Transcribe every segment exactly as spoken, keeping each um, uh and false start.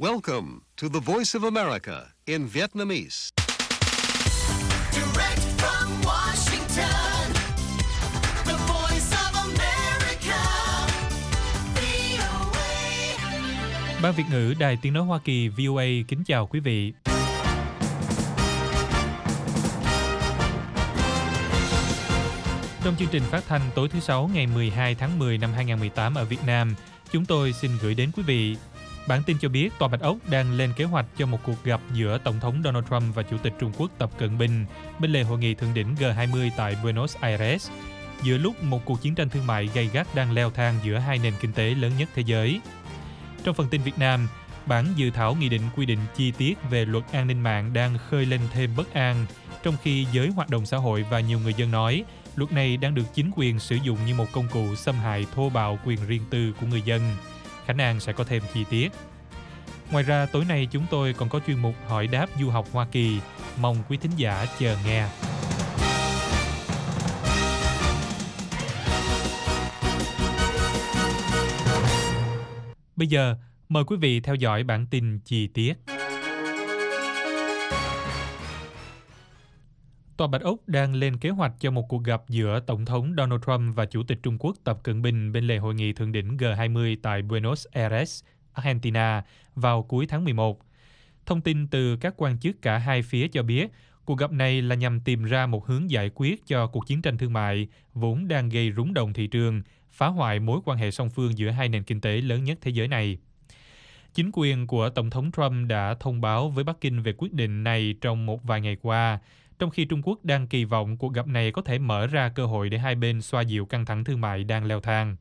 Welcome to the Voice of America in Vietnamese. Direct from Washington, the Voice of America, vê o a. Ban Việt ngữ Đài Tiếng nói Hoa Kỳ vê o a kính chào quý vị. Trong chương trình phát thanh tối thứ Sáu ngày mười hai tháng mười năm hai nghìn không trăm mười tám ở Việt Nam, chúng tôi xin gửi đến quý vị bản tin cho biết Tòa Bạch Ốc đang lên kế hoạch cho một cuộc gặp giữa Tổng thống Donald Trump và Chủ tịch Trung Quốc Tập Cận Bình bên lề hội nghị thượng đỉnh G hai mươi tại Buenos Aires, giữa lúc một cuộc chiến tranh thương mại gay gắt đang leo thang giữa hai nền kinh tế lớn nhất thế giới. Trong phần tin Việt Nam, bản dự thảo nghị định quy định chi tiết về luật an ninh mạng đang khơi lên thêm bất an, trong khi giới hoạt động xã hội và nhiều người dân nói luật này đang được chính quyền sử dụng như một công cụ xâm hại thô bạo quyền riêng tư của người dân. Khả năng sẽ có thêm chi tiết. Ngoài ra, tối nay chúng tôi còn có chuyên mục hỏi đáp du học Hoa Kỳ. Mong quý thính giả chờ nghe. Bây giờ, mời quý vị theo dõi bản tin chi tiết. Tòa Bạch Ốc đang lên kế hoạch cho một cuộc gặp giữa Tổng thống Donald Trump và Chủ tịch Trung Quốc Tập Cận Bình bên lề hội nghị thượng đỉnh G hai mươi tại Buenos Aires, Argentina vào cuối tháng mười một. Thông tin từ các quan chức cả hai phía cho biết, cuộc gặp này là nhằm tìm ra một hướng giải quyết cho cuộc chiến tranh thương mại vốn đang gây rúng động thị trường, phá hoại mối quan hệ song phương giữa hai nền kinh tế lớn nhất thế giới này. Chính quyền của Tổng thống Trump đã thông báo với Bắc Kinh về quyết định này trong một vài ngày qua, trong khi Trung Quốc đang kỳ vọng cuộc gặp này có thể mở ra cơ hội để hai bên xoa dịu căng thẳng thương mại đang leo thang.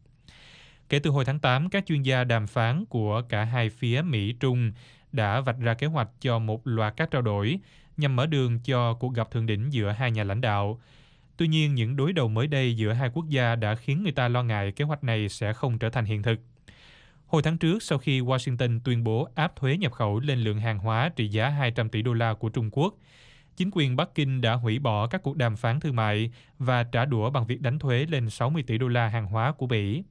Kể từ hồi tháng tám, các chuyên gia đàm phán của cả hai phía Mỹ-Trung đã vạch ra kế hoạch cho một loạt các trao đổi nhằm mở đường cho cuộc gặp thượng đỉnh giữa hai nhà lãnh đạo. Tuy nhiên, những đối đầu mới đây giữa hai quốc gia đã khiến người ta lo ngại kế hoạch này sẽ không trở thành hiện thực. Hồi tháng trước, sau khi Washington tuyên bố áp thuế nhập khẩu lên lượng hàng hóa trị giá hai trăm tỷ đô la của Trung Quốc, chính quyền Bắc Kinh đã hủy bỏ các cuộc đàm phán thương mại và trả đũa bằng việc đánh thuế lên sáu mươi tỷ đô la hàng hóa của Mỹ.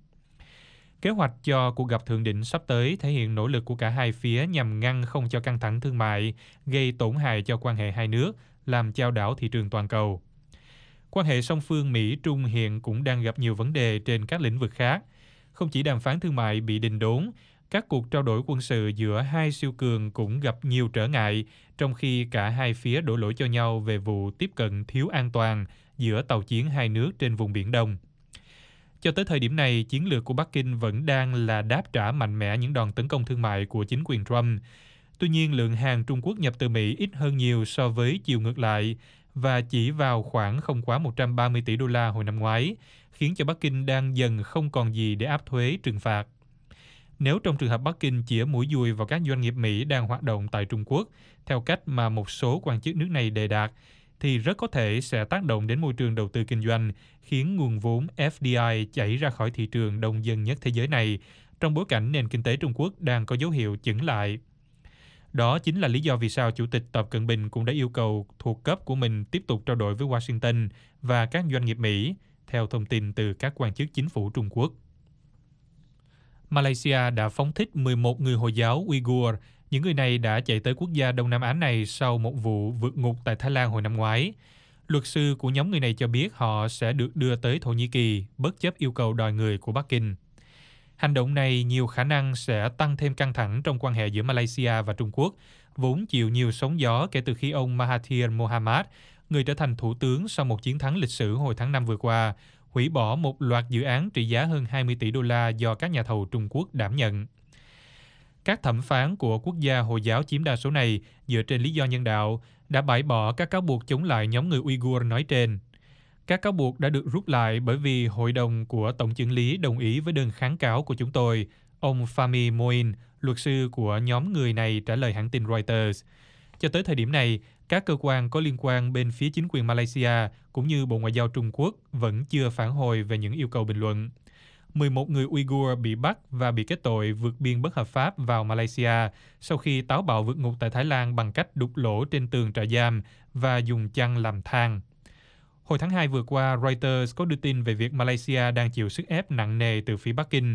Kế hoạch cho cuộc gặp thượng đỉnh sắp tới thể hiện nỗ lực của cả hai phía nhằm ngăn không cho căng thẳng thương mại gây tổn hại cho quan hệ hai nước, làm chao đảo thị trường toàn cầu. Quan hệ song phương Mỹ-Trung hiện cũng đang gặp nhiều vấn đề trên các lĩnh vực khác. Không chỉ đàm phán thương mại bị đình đốn, các cuộc trao đổi quân sự giữa hai siêu cường cũng gặp nhiều trở ngại, trong khi cả hai phía đổ lỗi cho nhau về vụ tiếp cận thiếu an toàn giữa tàu chiến hai nước trên vùng Biển Đông. Cho tới thời điểm này, chiến lược của Bắc Kinh vẫn đang là đáp trả mạnh mẽ những đòn tấn công thương mại của chính quyền Trump. Tuy nhiên, lượng hàng Trung Quốc nhập từ Mỹ ít hơn nhiều so với chiều ngược lại và chỉ vào khoảng không quá một trăm ba mươi tỷ đô la hồi năm ngoái, khiến cho Bắc Kinh đang dần không còn gì để áp thuế trừng phạt. Nếu trong trường hợp Bắc Kinh chĩa mũi dùi vào các doanh nghiệp Mỹ đang hoạt động tại Trung Quốc, theo cách mà một số quan chức nước này đề đạt, thì rất có thể sẽ tác động đến môi trường đầu tư kinh doanh, khiến nguồn vốn F D I chảy ra khỏi thị trường đông dân nhất thế giới này, trong bối cảnh nền kinh tế Trung Quốc đang có dấu hiệu chững lại. Đó chính là lý do vì sao Chủ tịch Tập Cận Bình cũng đã yêu cầu thuộc cấp của mình tiếp tục trao đổi với Washington và các doanh nghiệp Mỹ, theo thông tin từ các quan chức chính phủ Trung Quốc. Malaysia đã phóng thích mười một người Hồi giáo Uyghur. Những người này đã chạy tới quốc gia Đông Nam Á này sau một vụ vượt ngục tại Thái Lan hồi năm ngoái. Luật sư của nhóm người này cho biết họ sẽ được đưa tới Thổ Nhĩ Kỳ, bất chấp yêu cầu đòi người của Bắc Kinh. Hành động này nhiều khả năng sẽ tăng thêm căng thẳng trong quan hệ giữa Malaysia và Trung Quốc, vốn chịu nhiều sóng gió kể từ khi ông Mahathir Mohamad, người trở thành thủ tướng sau một chiến thắng lịch sử hồi tháng năm vừa qua, hủy bỏ một loạt dự án trị giá hơn hai mươi tỷ đô la do các nhà thầu Trung Quốc đảm nhận. Các thẩm phán của quốc gia Hồi giáo chiếm đa số này, dựa trên lý do nhân đạo, đã bãi bỏ các cáo buộc chống lại nhóm người Uyghur nói trên. Các cáo buộc đã được rút lại bởi vì Hội đồng của Tổng chưởng lý đồng ý với đơn kháng cáo của chúng tôi, ông Fahmi Moin, luật sư của nhóm người này trả lời hãng tin Reuters. Cho tới thời điểm này, các cơ quan có liên quan bên phía chính quyền Malaysia cũng như Bộ Ngoại giao Trung Quốc vẫn chưa phản hồi về những yêu cầu bình luận. mười một người Uyghur bị bắt và bị kết tội vượt biên bất hợp pháp vào Malaysia sau khi táo bạo vượt ngục tại Thái Lan bằng cách đục lỗ trên tường trại giam và dùng chăn làm thang. Hồi tháng hai vừa qua, Reuters có đưa tin về việc Malaysia đang chịu sức ép nặng nề từ phía Bắc Kinh,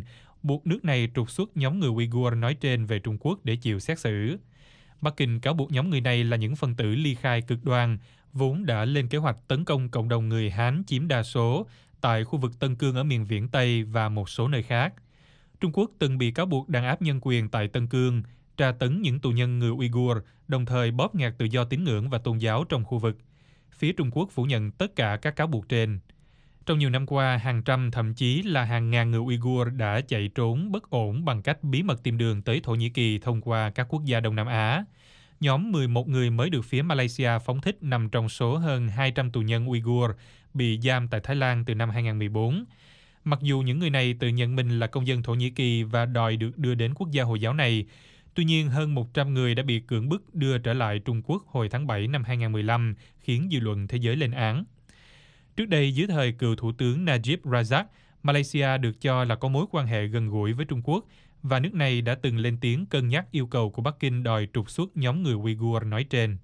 buộc nước này trục xuất nhóm người Uyghur nói trên về Trung Quốc để chịu xét xử. Bắc Kinh cáo buộc nhóm người này là những phần tử ly khai cực đoan, vốn đã lên kế hoạch tấn công cộng đồng người Hán chiếm đa số tại khu vực Tân Cương ở miền viễn Tây và một số nơi khác. Trung Quốc từng bị cáo buộc đàn áp nhân quyền tại Tân Cương, tra tấn những tù nhân người Uyghur, đồng thời bóp nghẹt tự do tín ngưỡng và tôn giáo trong khu vực. Phía Trung Quốc phủ nhận tất cả các cáo buộc trên. Trong nhiều năm qua, hàng trăm thậm chí là hàng ngàn người Uyghur đã chạy trốn bất ổn bằng cách bí mật tìm đường tới Thổ Nhĩ Kỳ thông qua các quốc gia Đông Nam Á. Nhóm mười một người mới được phía Malaysia phóng thích nằm trong số hơn hai trăm tù nhân Uyghur bị giam tại Thái Lan từ năm hai không một bốn. Mặc dù những người này tự nhận mình là công dân Thổ Nhĩ Kỳ và đòi được đưa đến quốc gia Hồi giáo này, tuy nhiên hơn một trăm người đã bị cưỡng bức đưa trở lại Trung Quốc hồi tháng bảy năm hai không một lăm, khiến dư luận thế giới lên án. Trước đây, dưới thời cựu Thủ tướng Najib Razak, Malaysia được cho là có mối quan hệ gần gũi với Trung Quốc, và nước này đã từng lên tiếng cân nhắc yêu cầu của Bắc Kinh đòi trục xuất nhóm người Uyghur nói trên.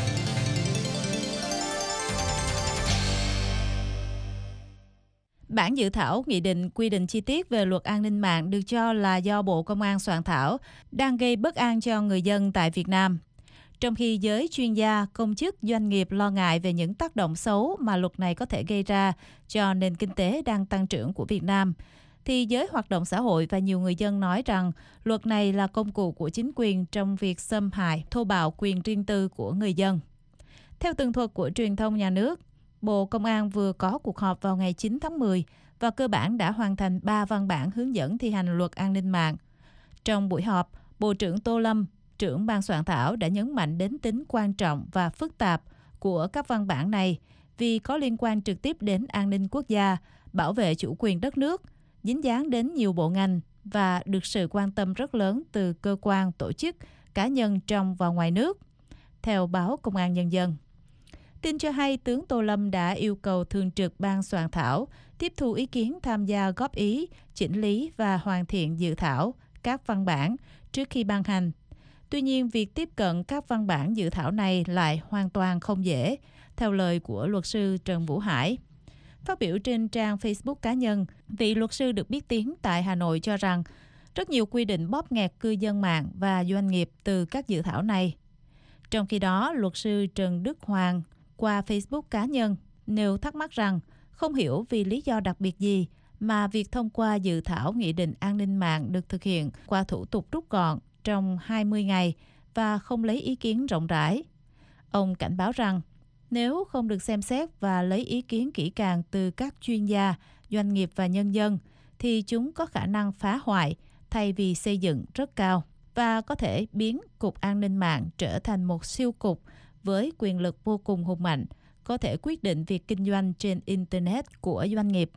Bản dự thảo nghị định quy định chi tiết về luật an ninh mạng được cho là do Bộ Công an soạn thảo đang gây bất an cho người dân tại Việt Nam. Trong khi giới chuyên gia, công chức, doanh nghiệp lo ngại về những tác động xấu mà luật này có thể gây ra cho nền kinh tế đang tăng trưởng của Việt Nam, thì giới hoạt động xã hội và nhiều người dân nói rằng luật này là công cụ của chính quyền trong việc xâm hại, thô bạo quyền riêng tư của người dân. Theo tường thuật của truyền thông nhà nước, Bộ Công an vừa có cuộc họp vào ngày chín tháng mười và cơ bản đã hoàn thành ba văn bản hướng dẫn thi hành luật an ninh mạng. Trong buổi họp, Bộ trưởng Tô Lâm, trưởng ban soạn thảo đã nhấn mạnh đến tính quan trọng và phức tạp của các văn bản này vì có liên quan trực tiếp đến an ninh quốc gia, bảo vệ chủ quyền đất nước, dính dáng đến nhiều bộ ngành và được sự quan tâm rất lớn từ cơ quan, tổ chức, cá nhân trong và ngoài nước. Theo báo Công an Nhân dân, tin cho hay tướng Tô Lâm đã yêu cầu thường trực ban soạn thảo tiếp thu ý kiến, tham gia góp ý, chỉnh lý và hoàn thiện dự thảo các văn bản trước khi ban hành. Tuy nhiên, việc tiếp cận các văn bản dự thảo này lại hoàn toàn không dễ, theo lời của luật sư Trần Vũ Hải. Phát biểu trên trang Facebook cá nhân, vị luật sư được biết tiếng tại Hà Nội cho rằng rất nhiều quy định bóp nghẹt cư dân mạng và doanh nghiệp từ các dự thảo này. Trong khi đó, luật sư Trần Đức Hoàng qua Facebook cá nhân nêu thắc mắc rằng không hiểu vì lý do đặc biệt gì mà việc thông qua dự thảo nghị định an ninh mạng được thực hiện qua thủ tục rút gọn trong hai mươi ngày và không lấy ý kiến rộng rãi. Ông cảnh báo rằng nếu không được xem xét và lấy ý kiến kỹ càng từ các chuyên gia, doanh nghiệp và nhân dân, thì chúng có khả năng phá hoại thay vì xây dựng rất cao và có thể biến Cục An ninh mạng trở thành một siêu cục với quyền lực vô cùng hùng mạnh, có thể quyết định việc kinh doanh trên Internet của doanh nghiệp.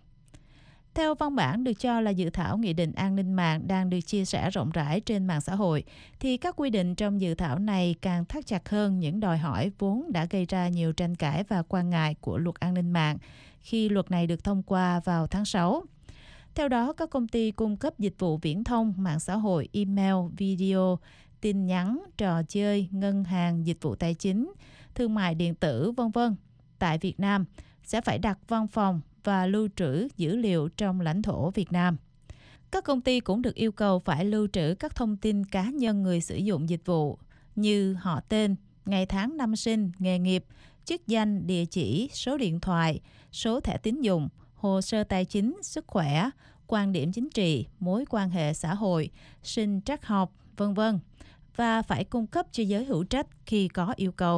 Theo văn bản được cho là dự thảo nghị định an ninh mạng đang được chia sẻ rộng rãi trên mạng xã hội, thì các quy định trong dự thảo này càng thắt chặt hơn những đòi hỏi vốn đã gây ra nhiều tranh cãi và quan ngại của luật an ninh mạng khi luật này được thông qua vào tháng sáu. Theo đó, các công ty cung cấp dịch vụ viễn thông, mạng xã hội, email, video, tin nhắn, trò chơi, ngân hàng, dịch vụ tài chính, thương mại điện tử, vân vân tại Việt Nam sẽ phải đặt văn phòng và lưu trữ dữ liệu trong lãnh thổ Việt Nam. Các công ty cũng được yêu cầu phải lưu trữ các thông tin cá nhân người sử dụng dịch vụ như họ tên, ngày tháng năm sinh, nghề nghiệp, chức danh, địa chỉ, số điện thoại, số thẻ tín dụng, hồ sơ tài chính, sức khỏe, quan điểm chính trị, mối quan hệ xã hội, sinh trắc học, vân vân và phải cung cấp cho giới hữu trách khi có yêu cầu.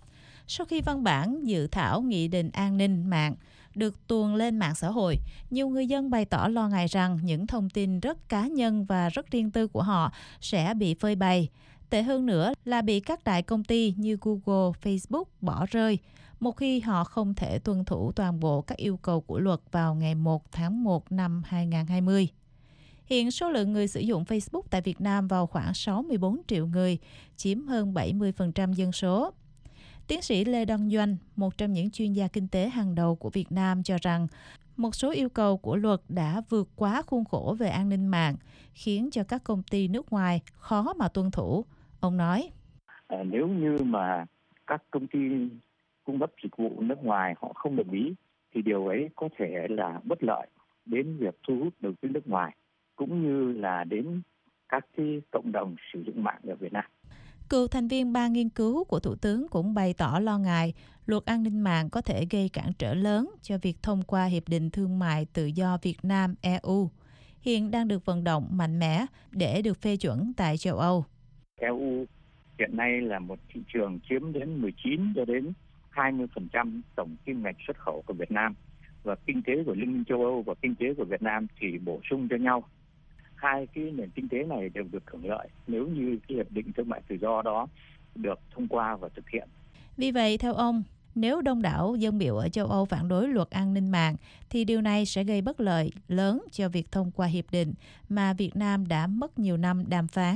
Sau khi văn bản dự thảo nghị định an ninh mạng được tuồn lên mạng xã hội, nhiều người dân bày tỏ lo ngại rằng những thông tin rất cá nhân và rất riêng tư của họ sẽ bị phơi bày. Tệ hơn nữa là bị các đại công ty như Google, Facebook bỏ rơi một khi họ không thể tuân thủ toàn bộ các yêu cầu của luật vào ngày một tháng một năm hai không hai không. Hiện số lượng người sử dụng Facebook tại Việt Nam vào khoảng sáu mươi bốn triệu người, chiếm hơn bảy mươi phần trăm dân số. Tiến sĩ Lê Đăng Doanh, một trong những chuyên gia kinh tế hàng đầu của Việt Nam cho rằng một số yêu cầu của luật đã vượt quá khuôn khổ về an ninh mạng, khiến cho các công ty nước ngoài khó mà tuân thủ. Ông nói, à, nếu như mà các công ty cung cấp dịch vụ nước ngoài họ không đồng ý, thì điều ấy có thể là bất lợi đến việc thu hút đầu tư nước ngoài. cũng như là đến các cái cộng đồng sử dụng mạng ở Việt Nam. Cựu thành viên ban nghiên cứu của Thủ tướng cũng bày tỏ lo ngại luật an ninh mạng có thể gây cản trở lớn cho việc thông qua Hiệp định Thương mại Tự do Việt Nam-e u, hiện đang được vận động mạnh mẽ để được phê chuẩn tại châu Âu. e u hiện nay là một thị trường chiếm đến mười chín cho đến hai mươi phần trăm tổng kim ngạch xuất khẩu của Việt Nam, và kinh tế của Liên minh châu Âu và kinh tế của Việt Nam thì bổ sung cho nhau. Hai cái nền kinh tế này đều được hưởng lợi nếu như cái hiệp định thương mại tự do đó được thông qua và thực hiện. Vì vậy, theo ông, nếu đông đảo dân biểu ở châu Âu phản đối luật an ninh mạng, thì điều này sẽ gây bất lợi lớn cho việc thông qua hiệp định mà Việt Nam đã mất nhiều năm đàm phán.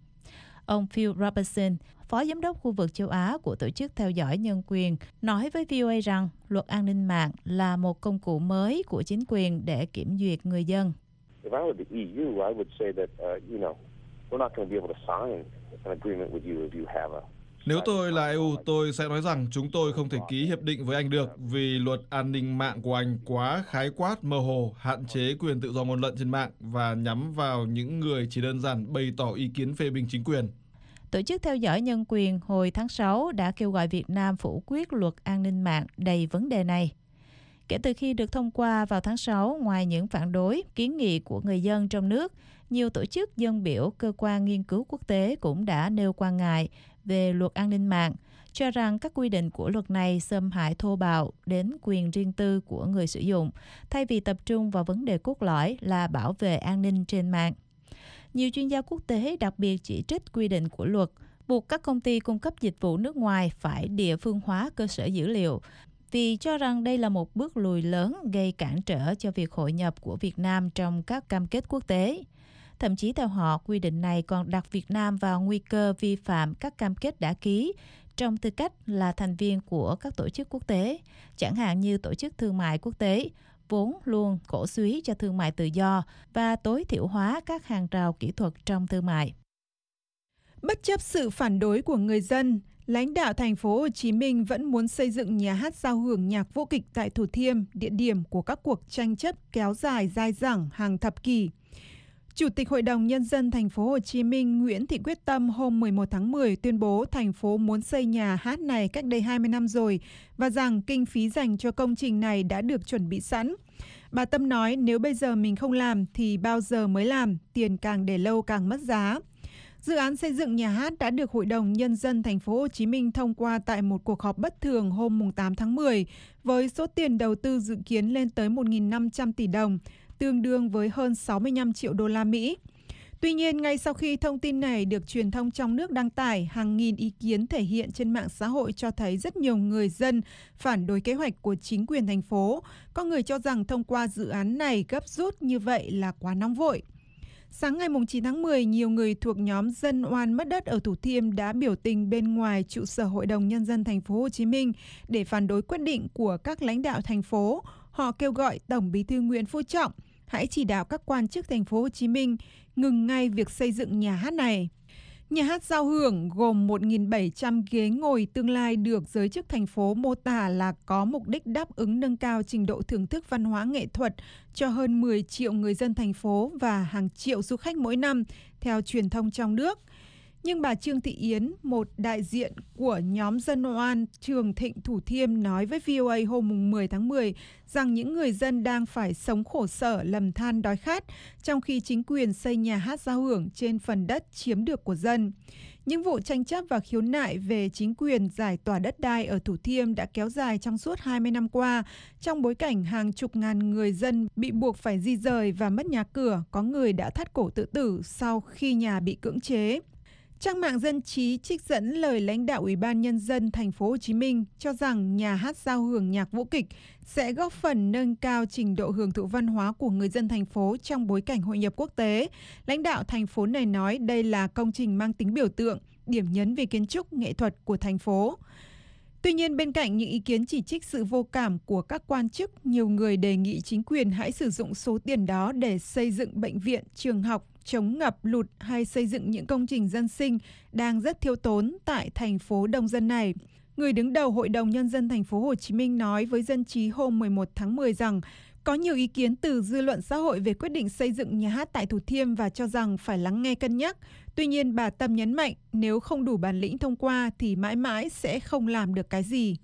Ông Phil Robertson, Phó Giám đốc khu vực châu Á của Tổ chức Theo dõi Nhân quyền, nói với vê o a rằng luật an ninh mạng là một công cụ mới của chính quyền để kiểm duyệt người dân. If I were the e u, I would say that, uh, you know, we're not going to be able to sign an agreement with you if you have a... Nếu tôi là e u, tôi sẽ nói rằng chúng tôi không thể ký hiệp định với anh được vì luật an ninh mạng của anh quá khái quát, mơ hồ, hạn chế quyền tự do ngôn luận trên mạng và nhắm vào những người chỉ đơn giản bày tỏ ý kiến phê bình chính quyền. Tổ chức Theo dõi Nhân quyền hồi tháng sáu đã kêu gọi Việt Nam phủ quyết luật an ninh mạng đầy vấn đề này. Kể từ khi được thông qua vào tháng sáu, ngoài những phản đối, kiến nghị của người dân trong nước, nhiều tổ chức dân biểu, cơ quan nghiên cứu quốc tế cũng đã nêu quan ngại về luật an ninh mạng, cho rằng các quy định của luật này xâm hại thô bạo đến quyền riêng tư của người sử dụng, thay vì tập trung vào vấn đề cốt lõi là bảo vệ an ninh trên mạng. Nhiều chuyên gia quốc tế đặc biệt chỉ trích quy định của luật, buộc các công ty cung cấp dịch vụ nước ngoài phải địa phương hóa cơ sở dữ liệu, vì cho rằng đây là một bước lùi lớn gây cản trở cho việc hội nhập của Việt Nam trong các cam kết quốc tế. Thậm chí theo họ, quy định này còn đặt Việt Nam vào nguy cơ vi phạm các cam kết đã ký trong tư cách là thành viên của các tổ chức quốc tế, chẳng hạn như Tổ chức Thương mại Quốc tế, vốn luôn cổ súy cho thương mại tự do và tối thiểu hóa các hàng rào kỹ thuật trong thương mại. Bất chấp sự phản đối của người dân, lãnh đạo thành phố Hồ Chí Minh vẫn muốn xây dựng nhà hát giao hưởng nhạc vũ kịch tại Thủ Thiêm, địa điểm của các cuộc tranh chấp kéo dài dai dẳng hàng thập kỷ. Chủ tịch Hội đồng Nhân dân thành phố Hồ Chí Minh Nguyễn Thị Quyết Tâm hôm mười một tháng mười tuyên bố thành phố muốn xây nhà hát này cách đây hai mươi năm rồi và rằng kinh phí dành cho công trình này đã được chuẩn bị sẵn. Bà Tâm nói nếu bây giờ mình không làm thì bao giờ mới làm, tiền càng để lâu càng mất giá. Dự án xây dựng nhà hát đã được Hội đồng Nhân dân thành phố Hồ Chí Minh thông qua tại một cuộc họp bất thường hôm tám tháng mười với số tiền đầu tư dự kiến lên tới một nghìn năm trăm tỷ đồng, tương đương với hơn sáu mươi lăm triệu đô la Mỹ. Tuy nhiên, ngay sau khi thông tin này được truyền thông trong nước đăng tải, hàng nghìn ý kiến thể hiện trên mạng xã hội cho thấy rất nhiều người dân phản đối kế hoạch của chính quyền thành phố. Có người cho rằng thông qua dự án này gấp rút như vậy là quá nóng vội. Sáng ngày chín tháng mười, nhiều người thuộc nhóm dân oan mất đất ở Thủ Thiêm đã biểu tình bên ngoài trụ sở Hội đồng Nhân dân thành phố Hồ Chí Minh để phản đối quyết định của các lãnh đạo thành phố. Họ kêu gọi Tổng Bí thư Nguyễn Phú Trọng hãy chỉ đạo các quan chức thành phố Hồ Chí Minh ngừng ngay việc xây dựng nhà hát này. Nhà hát giao hưởng gồm một nghìn bảy trăm ghế ngồi tương lai được giới chức thành phố mô tả là có mục đích đáp ứng nâng cao trình độ thưởng thức văn hóa nghệ thuật cho hơn mười triệu người dân thành phố và hàng triệu du khách mỗi năm, theo truyền thông trong nước. Nhưng bà Trương Thị Yến, một đại diện của nhóm dân oan Trường Thịnh Thủ Thiêm nói với vê o a hôm mười tháng mười rằng những người dân đang phải sống khổ sở lầm than đói khát trong khi chính quyền xây nhà hát giao hưởng trên phần đất chiếm được của dân. Những vụ tranh chấp và khiếu nại về chính quyền giải tỏa đất đai ở Thủ Thiêm đã kéo dài trong suốt hai mươi năm qua, trong bối cảnh hàng chục ngàn người dân bị buộc phải di rời và mất nhà cửa, có người đã thắt cổ tự tử sau khi nhà bị cưỡng chế. Trang mạng Dân trí trích dẫn lời lãnh đạo Ủy ban Nhân dân thành phố Hồ Chí Minh cho rằng nhà hát giao hưởng nhạc vũ kịch sẽ góp phần nâng cao trình độ hưởng thụ văn hóa của người dân thành phố trong bối cảnh hội nhập quốc tế. Lãnh đạo thành phố này nói đây là công trình mang tính biểu tượng, điểm nhấn về kiến trúc nghệ thuật của thành phố. Tuy nhiên, bên cạnh những ý kiến chỉ trích sự vô cảm của các quan chức, nhiều người đề nghị chính quyền hãy sử dụng số tiền đó để xây dựng bệnh viện, trường học, chống ngập lụt hay xây dựng những công trình dân sinh đang rất thiếu tốn tại thành phố đông dân này. Người đứng đầu Hội đồng Nhân dân thành phố Hồ Chí Minh nói với Dân trí hôm mười một tháng mười rằng Có nhiều ý kiến từ dư luận xã hội về quyết định xây dựng nhà hát tại Thủ Thiêm và cho rằng phải lắng nghe cân nhắc. Tuy nhiên, bà Tâm nhấn mạnh nếu không đủ bản lĩnh thông qua thì mãi mãi sẽ không làm được cái gì.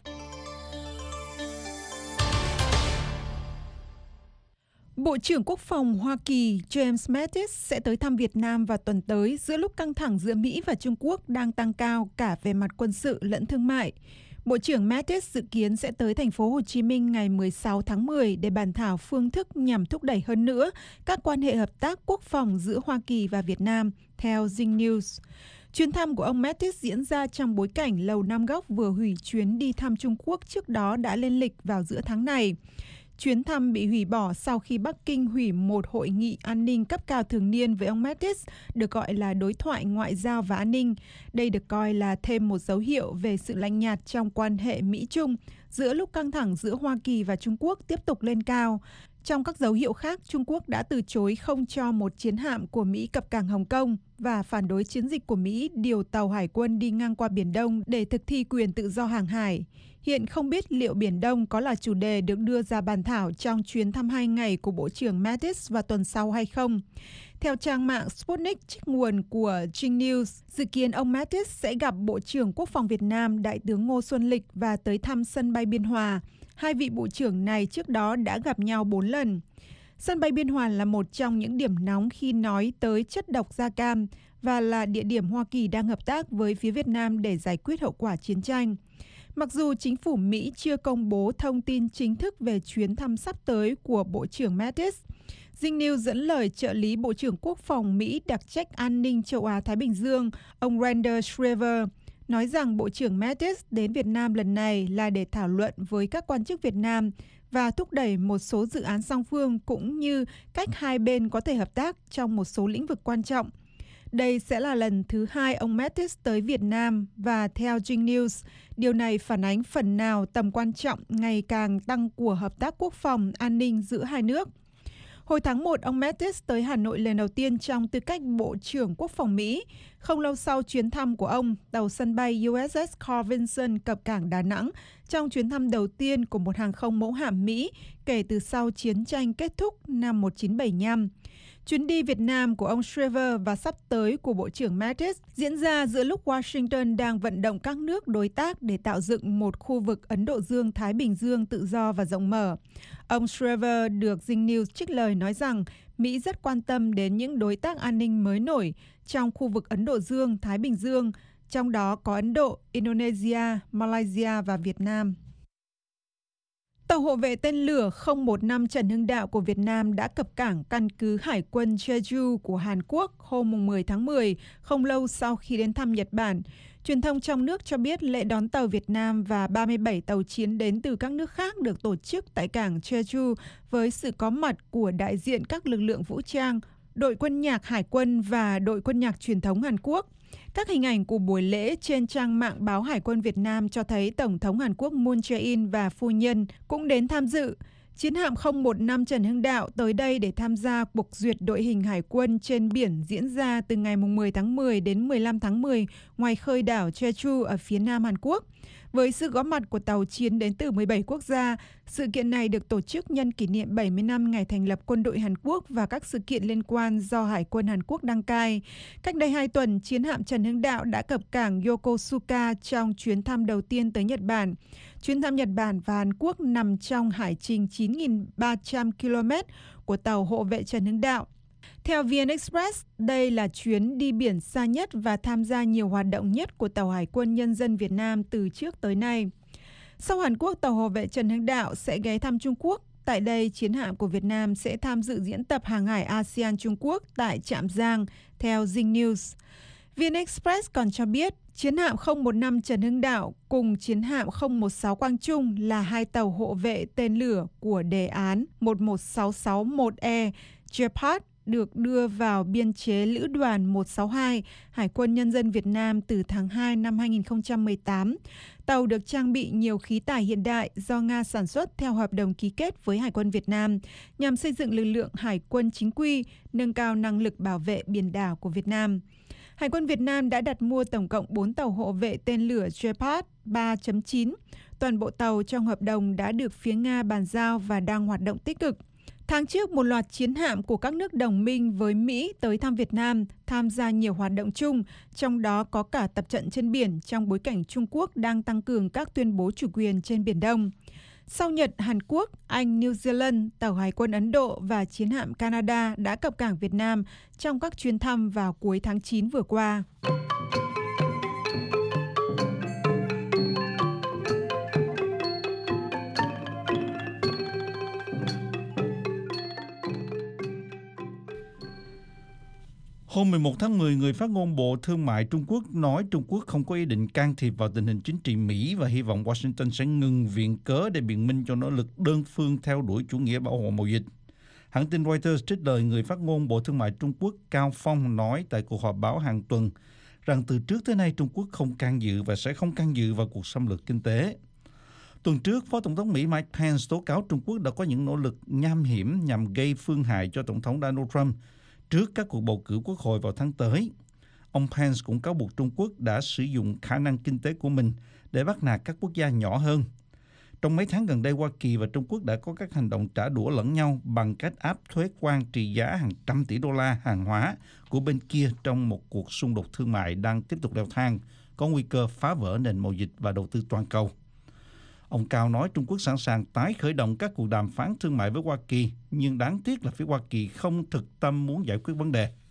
Bộ trưởng Quốc phòng Hoa Kỳ James Mattis sẽ tới thăm Việt Nam vào tuần tới giữa lúc căng thẳng giữa Mỹ và Trung Quốc đang tăng cao cả về mặt quân sự lẫn thương mại. Bộ trưởng Mattis dự kiến sẽ tới thành phố Hồ Chí Minh ngày mười sáu tháng mười để bàn thảo phương thức nhằm thúc đẩy hơn nữa các quan hệ hợp tác quốc phòng giữa Hoa Kỳ và Việt Nam, theo Zing News. Chuyến thăm của ông Mattis diễn ra trong bối cảnh Lầu Năm Góc vừa hủy chuyến đi thăm Trung Quốc trước đó đã lên lịch vào giữa tháng này. Chuyến thăm bị hủy bỏ sau khi Bắc Kinh hủy một hội nghị an ninh cấp cao thường niên với ông Mattis, được gọi là đối thoại ngoại giao và an ninh. Đây được coi là thêm một dấu hiệu về sự lạnh nhạt trong quan hệ Mỹ-Trung, giữa lúc căng thẳng giữa Hoa Kỳ và Trung Quốc tiếp tục lên cao. Trong các dấu hiệu khác, Trung Quốc đã từ chối không cho một chiến hạm của Mỹ cập cảng Hồng Kông và phản đối chiến dịch của Mỹ điều tàu hải quân đi ngang qua Biển Đông để thực thi quyền tự do hàng hải. Hiện không biết liệu Biển Đông có là chủ đề được đưa ra bàn thảo trong chuyến thăm hai ngày của Bộ trưởng Mattis vào tuần sau hay không. Theo trang mạng Sputnik trích nguồn của Zing News, dự kiến ông Mattis sẽ gặp Bộ trưởng Quốc phòng Việt Nam Đại tướng Ngô Xuân Lịch và tới thăm sân bay Biên Hòa. Hai vị bộ trưởng này trước đó đã gặp nhau bốn lần. Sân bay Biên Hòa là một trong những điểm nóng khi nói tới chất độc da cam và là địa điểm Hoa Kỳ đang hợp tác với phía Việt Nam để giải quyết hậu quả chiến tranh. Mặc dù chính phủ Mỹ chưa công bố thông tin chính thức về chuyến thăm sắp tới của Bộ trưởng Mattis, Zing News dẫn lời trợ lý Bộ trưởng Quốc phòng Mỹ đặc trách an ninh châu Á-Thái Bình Dương, ông Randall Shriver, nói rằng Bộ trưởng Mattis đến Việt Nam lần này là để thảo luận với các quan chức Việt Nam và thúc đẩy một số dự án song phương cũng như cách hai bên có thể hợp tác trong một số lĩnh vực quan trọng. Đây sẽ là lần thứ hai ông Mattis tới Việt Nam và theo Zing News, điều này phản ánh phần nào tầm quan trọng ngày càng tăng của hợp tác quốc phòng an ninh giữa hai nước. Hồi tháng một, ông Mattis tới Hà Nội lần đầu tiên trong tư cách Bộ trưởng Quốc phòng Mỹ. Không lâu sau chuyến thăm của ông, tàu sân bay u ét ét Carl Vinson cập cảng Đà Nẵng trong chuyến thăm đầu tiên của một hàng không mẫu hạm Mỹ kể từ sau chiến tranh kết thúc năm một nghìn chín trăm bảy mươi lăm. Chuyến đi Việt Nam của ông Shriver và sắp tới của Bộ trưởng Mattis diễn ra giữa lúc Washington đang vận động các nước đối tác để tạo dựng một khu vực Ấn Độ Dương-Thái Bình Dương tự do và rộng mở. Ông Shriver được Zing News trích lời nói rằng Mỹ rất quan tâm đến những đối tác an ninh mới nổi trong khu vực Ấn Độ Dương-Thái Bình Dương, trong đó có Ấn Độ, Indonesia, Malaysia và Việt Nam. Tàu hộ vệ tên lửa không một năm Trần Hưng Đạo của Việt Nam đã cập cảng căn cứ Hải quân Jeju của Hàn Quốc hôm mười tháng mười, không lâu sau khi đến thăm Nhật Bản. Truyền thông trong nước cho biết lễ đón tàu Việt Nam và ba mươi bảy tàu chiến đến từ các nước khác được tổ chức tại cảng Jeju với sự có mặt của đại diện các lực lượng vũ trang, đội quân nhạc Hải quân và đội quân nhạc truyền thống Hàn Quốc. Các hình ảnh của buổi lễ trên trang mạng báo Hải quân Việt Nam cho thấy Tổng thống Hàn Quốc Moon Jae-in và phu nhân cũng đến tham dự. Chiến hạm không một năm Trần Hưng Đạo tới đây để tham gia cuộc duyệt đội hình hải quân trên biển diễn ra từ ngày mười tháng mười đến mười lăm tháng mười ngoài khơi đảo Jeju ở phía nam Hàn Quốc. Với sự góp mặt của tàu chiến đến từ mười bảy quốc gia, sự kiện này được tổ chức nhân kỷ niệm bảy mươi năm ngày thành lập quân đội Hàn Quốc và các sự kiện liên quan do Hải quân Hàn Quốc đăng cai. Cách đây hai tuần, chiến hạm Trần Hưng Đạo đã cập cảng Yokosuka trong chuyến thăm đầu tiên tới Nhật Bản. Chuyến thăm Nhật Bản và Hàn Quốc nằm trong hải trình chín nghìn ba trăm ki lô mét của tàu hộ vệ Trần Hưng Đạo. Theo vê en Express, đây là chuyến đi biển xa nhất và tham gia nhiều hoạt động nhất của tàu Hải quân Nhân dân Việt Nam từ trước tới nay. Sau Hàn Quốc, tàu hộ vệ Trần Hưng Đạo sẽ ghé thăm Trung Quốc. Tại đây, chiến hạm của Việt Nam sẽ tham dự diễn tập hàng hải a sê an Trung Quốc tại Trạm Giang, theo Zing News. vê en Express còn cho biết, chiến hạm không một năm Trần Hưng Đạo cùng chiến hạm không một sáu Quang Trung là hai tàu hộ vệ tên lửa của đề án một một sáu sáu một E Gepard được đưa vào biên chế Lữ đoàn một sáu hai Hải quân Nhân dân Việt Nam từ tháng hai năm hai nghìn không trăm mười tám. Tàu được trang bị nhiều khí tải hiện đại do Nga sản xuất theo hợp đồng ký kết với Hải quân Việt Nam nhằm xây dựng lực lượng hải quân chính quy, nâng cao năng lực bảo vệ biển đảo của Việt Nam. Hải quân Việt Nam đã đặt mua tổng cộng bốn tàu hộ vệ tên lửa Gepard ba chấm chín. Toàn bộ tàu trong hợp đồng đã được phía Nga bàn giao và đang hoạt động tích cực. Tháng trước, một loạt chiến hạm của các nước đồng minh với Mỹ tới thăm Việt Nam, tham gia nhiều hoạt động chung, trong đó có cả tập trận trên biển trong bối cảnh Trung Quốc đang tăng cường các tuyên bố chủ quyền trên Biển Đông. Sau Nhật, Hàn Quốc, Anh, New Zealand, tàu Hải quân Ấn Độ và chiến hạm Canada đã cập cảng Việt Nam trong các chuyến thăm vào cuối tháng chín vừa qua. Hôm mười một tháng mười, người phát ngôn Bộ Thương mại Trung Quốc nói Trung Quốc không có ý định can thiệp vào tình hình chính trị Mỹ và hy vọng Washington sẽ ngừng viện cớ để biện minh cho nỗ lực đơn phương theo đuổi chủ nghĩa bảo hộ mậu dịch. Hãng tin Reuters trích lời người phát ngôn Bộ Thương mại Trung Quốc Cao Phong nói tại cuộc họp báo hàng tuần rằng từ trước tới nay Trung Quốc không can dự và sẽ không can dự vào cuộc xâm lược kinh tế. Tuần trước, Phó Tổng thống Mỹ Mike Pence tố cáo Trung Quốc đã có những nỗ lực nham hiểm nhằm gây phương hại cho Tổng thống Donald Trump trước các cuộc bầu cử quốc hội vào tháng tới. Ông Pence cũng cáo buộc Trung Quốc đã sử dụng khả năng kinh tế của mình để bắt nạt các quốc gia nhỏ hơn. Trong mấy tháng gần đây, Hoa Kỳ và Trung Quốc đã có các hành động trả đũa lẫn nhau bằng cách áp thuế quan trị giá hàng trăm tỷ đô la hàng hóa của bên kia trong một cuộc xung đột thương mại đang tiếp tục leo thang, có nguy cơ phá vỡ nền mậu dịch và đầu tư toàn cầu. Ông Cao nói Trung Quốc sẵn sàng tái khởi động các cuộc đàm phán thương mại với Hoa Kỳ, nhưng đáng tiếc là phía Hoa Kỳ không thực tâm muốn giải quyết vấn đề.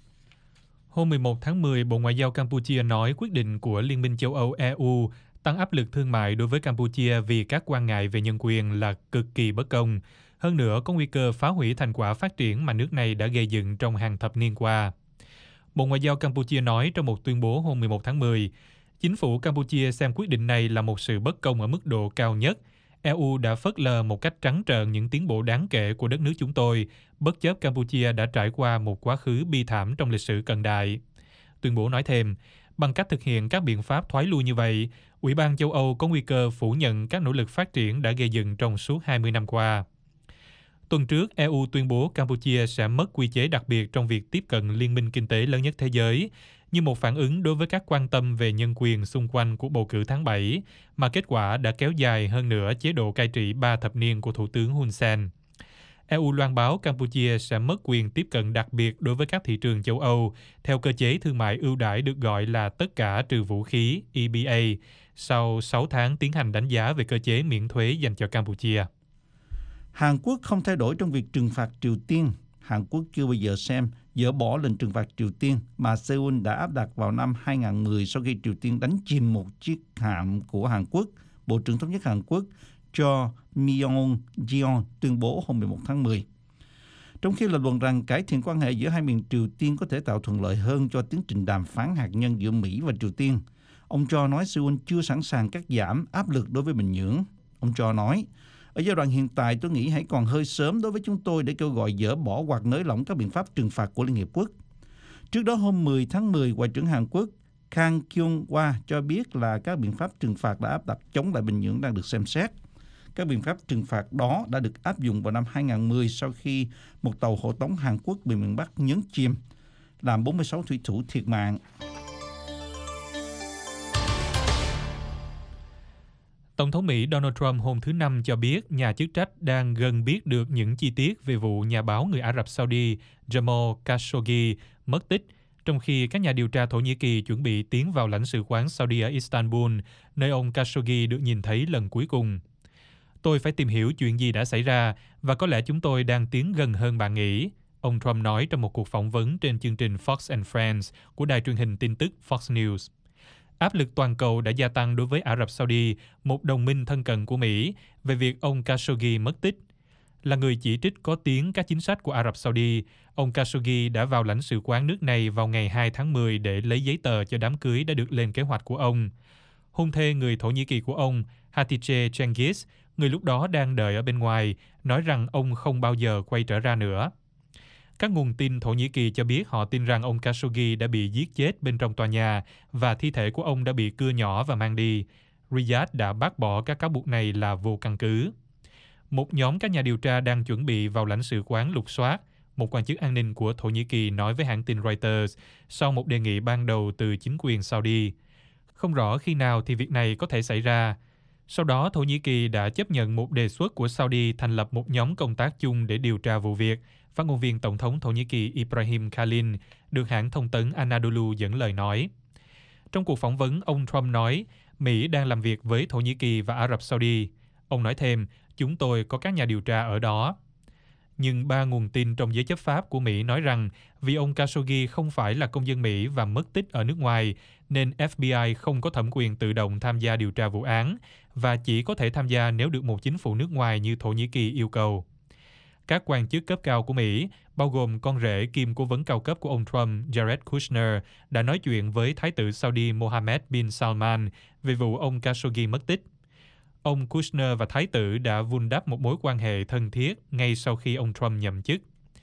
Hôm mười một tháng mười, Bộ Ngoại giao Campuchia nói quyết định của Liên minh châu Âu E U tăng áp lực thương mại đối với Campuchia vì các quan ngại về nhân quyền là cực kỳ bất công. Hơn nữa, có nguy cơ phá hủy thành quả phát triển mà nước này đã gây dựng trong hàng thập niên qua. Bộ Ngoại giao Campuchia nói trong một tuyên bố hôm mười một tháng mười, chính phủ Campuchia xem quyết định này là một sự bất công ở mức độ cao nhất. E U đã phớt lờ một cách trắng trợn những tiến bộ đáng kể của đất nước chúng tôi, bất chấp Campuchia đã trải qua một quá khứ bi thảm trong lịch sử cận đại. Tuyên bố nói thêm, bằng cách thực hiện các biện pháp thoái lui như vậy, Ủy ban châu Âu có nguy cơ phủ nhận các nỗ lực phát triển đã gây dựng trong suốt hai mươi năm qua. Tuần trước, E U tuyên bố Campuchia sẽ mất quy chế đặc biệt trong việc tiếp cận liên minh kinh tế lớn nhất thế giới, như một phản ứng đối với các quan tâm về nhân quyền xung quanh cuộc bầu cử tháng bảy, mà kết quả đã kéo dài hơn nữa chế độ cai trị ba thập niên của Thủ tướng Hun Sen. E U loan báo Campuchia sẽ mất quyền tiếp cận đặc biệt đối với các thị trường châu Âu, theo cơ chế thương mại ưu đãi được gọi là tất cả trừ vũ khí E B A, sau sáu tháng tiến hành đánh giá về cơ chế miễn thuế dành cho Campuchia. Hàn Quốc không thay đổi trong việc trừng phạt Triều Tiên. Hàn Quốc chưa bao giờ xem dỡ bỏ lệnh trừng phạt Triều Tiên mà Seoul đã áp đặt vào năm hai không một không sau khi Triều Tiên đánh chìm một chiếc hạm của Hàn Quốc. Bộ trưởng Thống nhất Hàn Quốc Cho Myong-jeon tuyên bố hôm mười một tháng mười. Trong khi lập luận rằng cải thiện quan hệ giữa hai miền Triều Tiên có thể tạo thuận lợi hơn cho tiến trình đàm phán hạt nhân giữa Mỹ và Triều Tiên, ông Cho nói Seoul chưa sẵn sàng cắt giảm áp lực đối với Bình Nhưỡng. Ông Cho nói, ở giai đoạn hiện tại tôi nghĩ hãy còn hơi sớm đối với chúng tôi để kêu gọi dỡ bỏ hoặc nới lỏng các biện pháp trừng phạt của Liên Hiệp Quốc. Trước đó hôm mười tháng mười, Ngoại trưởng Hàn Quốc Kang Kyung-hwa cho biết là các biện pháp trừng phạt đã áp đặt chống lại Bình Nhưỡng đang được xem xét. Các biện pháp trừng phạt đó đã được áp dụng vào năm hai không một không sau khi một tàu hộ tống Hàn Quốc bị miền Bắc nhấn chìm, làm bốn mươi sáu thủy thủ thiệt mạng. Tổng thống Mỹ Donald Trump hôm thứ Năm cho biết nhà chức trách đang gần biết được những chi tiết về vụ nhà báo người Ả Rập Saudi Jamal Khashoggi mất tích, trong khi các nhà điều tra Thổ Nhĩ Kỳ chuẩn bị tiến vào lãnh sự quán Saudi ở Istanbul, nơi ông Khashoggi được nhìn thấy lần cuối cùng. Tôi phải tìm hiểu chuyện gì đã xảy ra và có lẽ chúng tôi đang tiến gần hơn bạn nghĩ, ông Trump nói trong một cuộc phỏng vấn trên chương trình Fox and Friends của đài truyền hình tin tức Fox News. Áp lực toàn cầu đã gia tăng đối với Ả Rập Saudi, một đồng minh thân cận của Mỹ, về việc ông Khashoggi mất tích. Là người chỉ trích có tiếng các chính sách của Ả Rập Saudi, ông Khashoggi đã vào lãnh sự quán nước này vào ngày hai tháng mười để lấy giấy tờ cho đám cưới đã được lên kế hoạch của ông. Hôn thê người Thổ Nhĩ Kỳ của ông, Hatice Cengiz, người lúc đó đang đợi ở bên ngoài, nói rằng ông không bao giờ quay trở ra nữa. Các nguồn tin Thổ Nhĩ Kỳ cho biết họ tin rằng ông Khashoggi đã bị giết chết bên trong tòa nhà và thi thể của ông đã bị cưa nhỏ và mang đi. Riyadh đã bác bỏ các cáo buộc này là vô căn cứ. Một nhóm các nhà điều tra đang chuẩn bị vào lãnh sự quán lục soát, một quan chức an ninh của Thổ Nhĩ Kỳ nói với hãng tin Reuters sau một đề nghị ban đầu từ chính quyền Saudi. Không rõ khi nào thì việc này có thể xảy ra. Sau đó, Thổ Nhĩ Kỳ đã chấp nhận một đề xuất của Saudi thành lập một nhóm công tác chung để điều tra vụ việc. Phát ngôn viên Tổng thống Thổ Nhĩ Kỳ Ibrahim Kalin được hãng thông tấn Anadolu dẫn lời nói. Trong cuộc phỏng vấn, ông Trump nói Mỹ đang làm việc với Thổ Nhĩ Kỳ và Ả Rập Saudi. Ông nói thêm, chúng tôi có các nhà điều tra ở đó. Nhưng ba nguồn tin trong giới chấp pháp của Mỹ nói rằng vì ông Khashoggi không phải là công dân Mỹ và mất tích ở nước ngoài, nên F B I không có thẩm quyền tự động tham gia điều tra vụ án và chỉ có thể tham gia nếu được một chính phủ nước ngoài như Thổ Nhĩ Kỳ yêu cầu. Các quan chức cấp cao của Mỹ, bao gồm con rể kiêm cố vấn cao cấp của ông Trump, Jared Kushner, đã nói chuyện với Thái tử Saudi Mohammed bin Salman về vụ ông Khashoggi mất tích. Ông Kushner và Thái tử đã vun đắp một mối quan hệ thân thiết ngay sau khi ông Trump nhậm chức.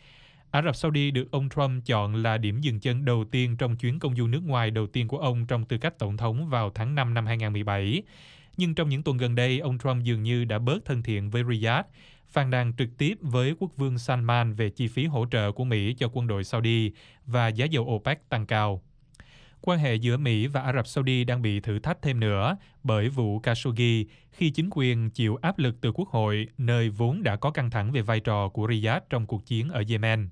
Ả Rập Saudi được ông Trump chọn là điểm dừng chân đầu tiên trong chuyến công du nước ngoài đầu tiên của ông trong tư cách tổng thống vào tháng năm năm hai nghìn không trăm mười bảy. Nhưng trong những tuần gần đây, ông Trump dường như đã bớt thân thiện với Riyadh, phàn nàn trực tiếp với quốc vương Salman về chi phí hỗ trợ của Mỹ cho quân đội Saudi và giá dầu OPEC tăng cao. Quan hệ giữa Mỹ và Ả Rập Saudi đang bị thử thách thêm nữa bởi vụ Khashoggi khi chính quyền chịu áp lực từ quốc hội, nơi vốn đã có căng thẳng về vai trò của Riyadh trong cuộc chiến ở Yemen.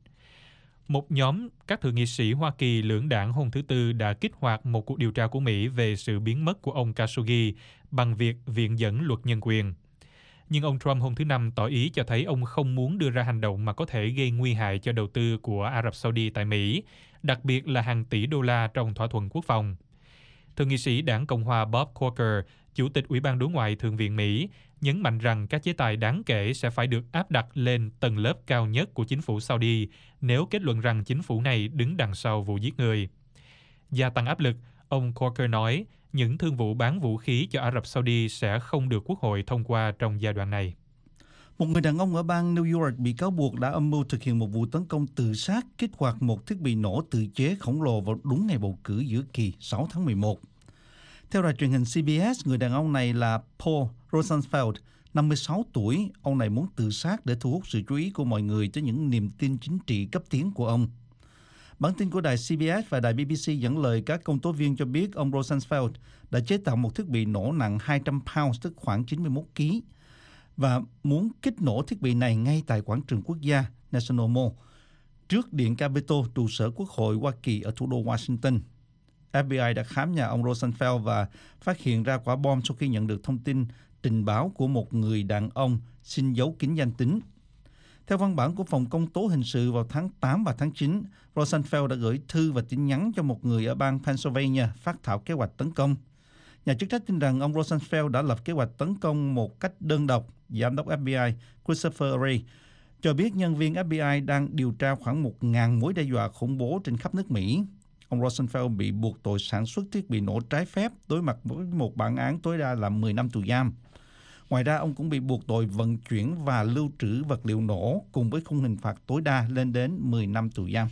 Một nhóm các thượng nghị sĩ Hoa Kỳ lưỡng đảng hôm thứ Tư đã kích hoạt một cuộc điều tra của Mỹ về sự biến mất của ông Khashoggi bằng việc viện dẫn luật nhân quyền. Nhưng ông Trump hôm thứ Năm tỏ ý cho thấy ông không muốn đưa ra hành động mà có thể gây nguy hại cho đầu tư của Ả Rập Saudi tại Mỹ, đặc biệt là hàng tỷ đô la trong thỏa thuận quốc phòng. Thượng nghị sĩ đảng Cộng hòa Bob Corker, Chủ tịch Ủy ban Đối ngoại Thượng viện Mỹ, nhấn mạnh rằng các chế tài đáng kể sẽ phải được áp đặt lên tầng lớp cao nhất của chính phủ Saudi nếu kết luận rằng chính phủ này đứng đằng sau vụ giết người. Gia tăng áp lực, ông Corker nói những thương vụ bán vũ khí cho Ả Rập Saudi sẽ không được Quốc hội thông qua trong giai đoạn này. Một người đàn ông ở bang New York bị cáo buộc đã âm mưu thực hiện một vụ tấn công tự sát kích hoạt một thiết bị nổ tự chế khổng lồ vào đúng ngày bầu cử giữa kỳ sáu tháng mười một. Theo đài truyền hình C B S, người đàn ông này là Paul Rosenfeld, năm mươi sáu tuổi. Ông này muốn tự sát để thu hút sự chú ý của mọi người tới những niềm tin chính trị cấp tiến của ông. Bản tin của đài C B S và đài B B C dẫn lời các công tố viên cho biết ông Rosenfeld đã chế tạo một thiết bị nổ nặng hai trăm pounds, tức khoảng chín mươi mốt ki lô gam, và muốn kích nổ thiết bị này ngay tại quảng trường quốc gia National Mall, trước điện Capitol, trụ sở Quốc hội Hoa Kỳ ở thủ đô Washington. F B I đã khám nhà ông Rosenfeld và phát hiện ra quả bom sau khi nhận được thông tin trình báo của một người đàn ông xin giấu kín danh tính. Theo văn bản của Phòng Công tố Hình sự vào tháng tám và tháng chín, Rosenfeld đã gửi thư và tin nhắn cho một người ở bang Pennsylvania phát thảo kế hoạch tấn công. Nhà chức trách tin rằng ông Rosenfeld đã lập kế hoạch tấn công một cách đơn độc. Giám đốc F B I Christopher Wray cho biết nhân viên F B I đang điều tra khoảng một nghìn mối đe dọa khủng bố trên khắp nước Mỹ. Ông Rosenfeld bị buộc tội sản xuất thiết bị nổ trái phép, đối mặt với một bản án tối đa là mười năm tù giam. Ngoài ra, ông cũng bị buộc tội vận chuyển và lưu trữ vật liệu nổ cùng với khung hình phạt tối đa lên đến mười năm tù giam.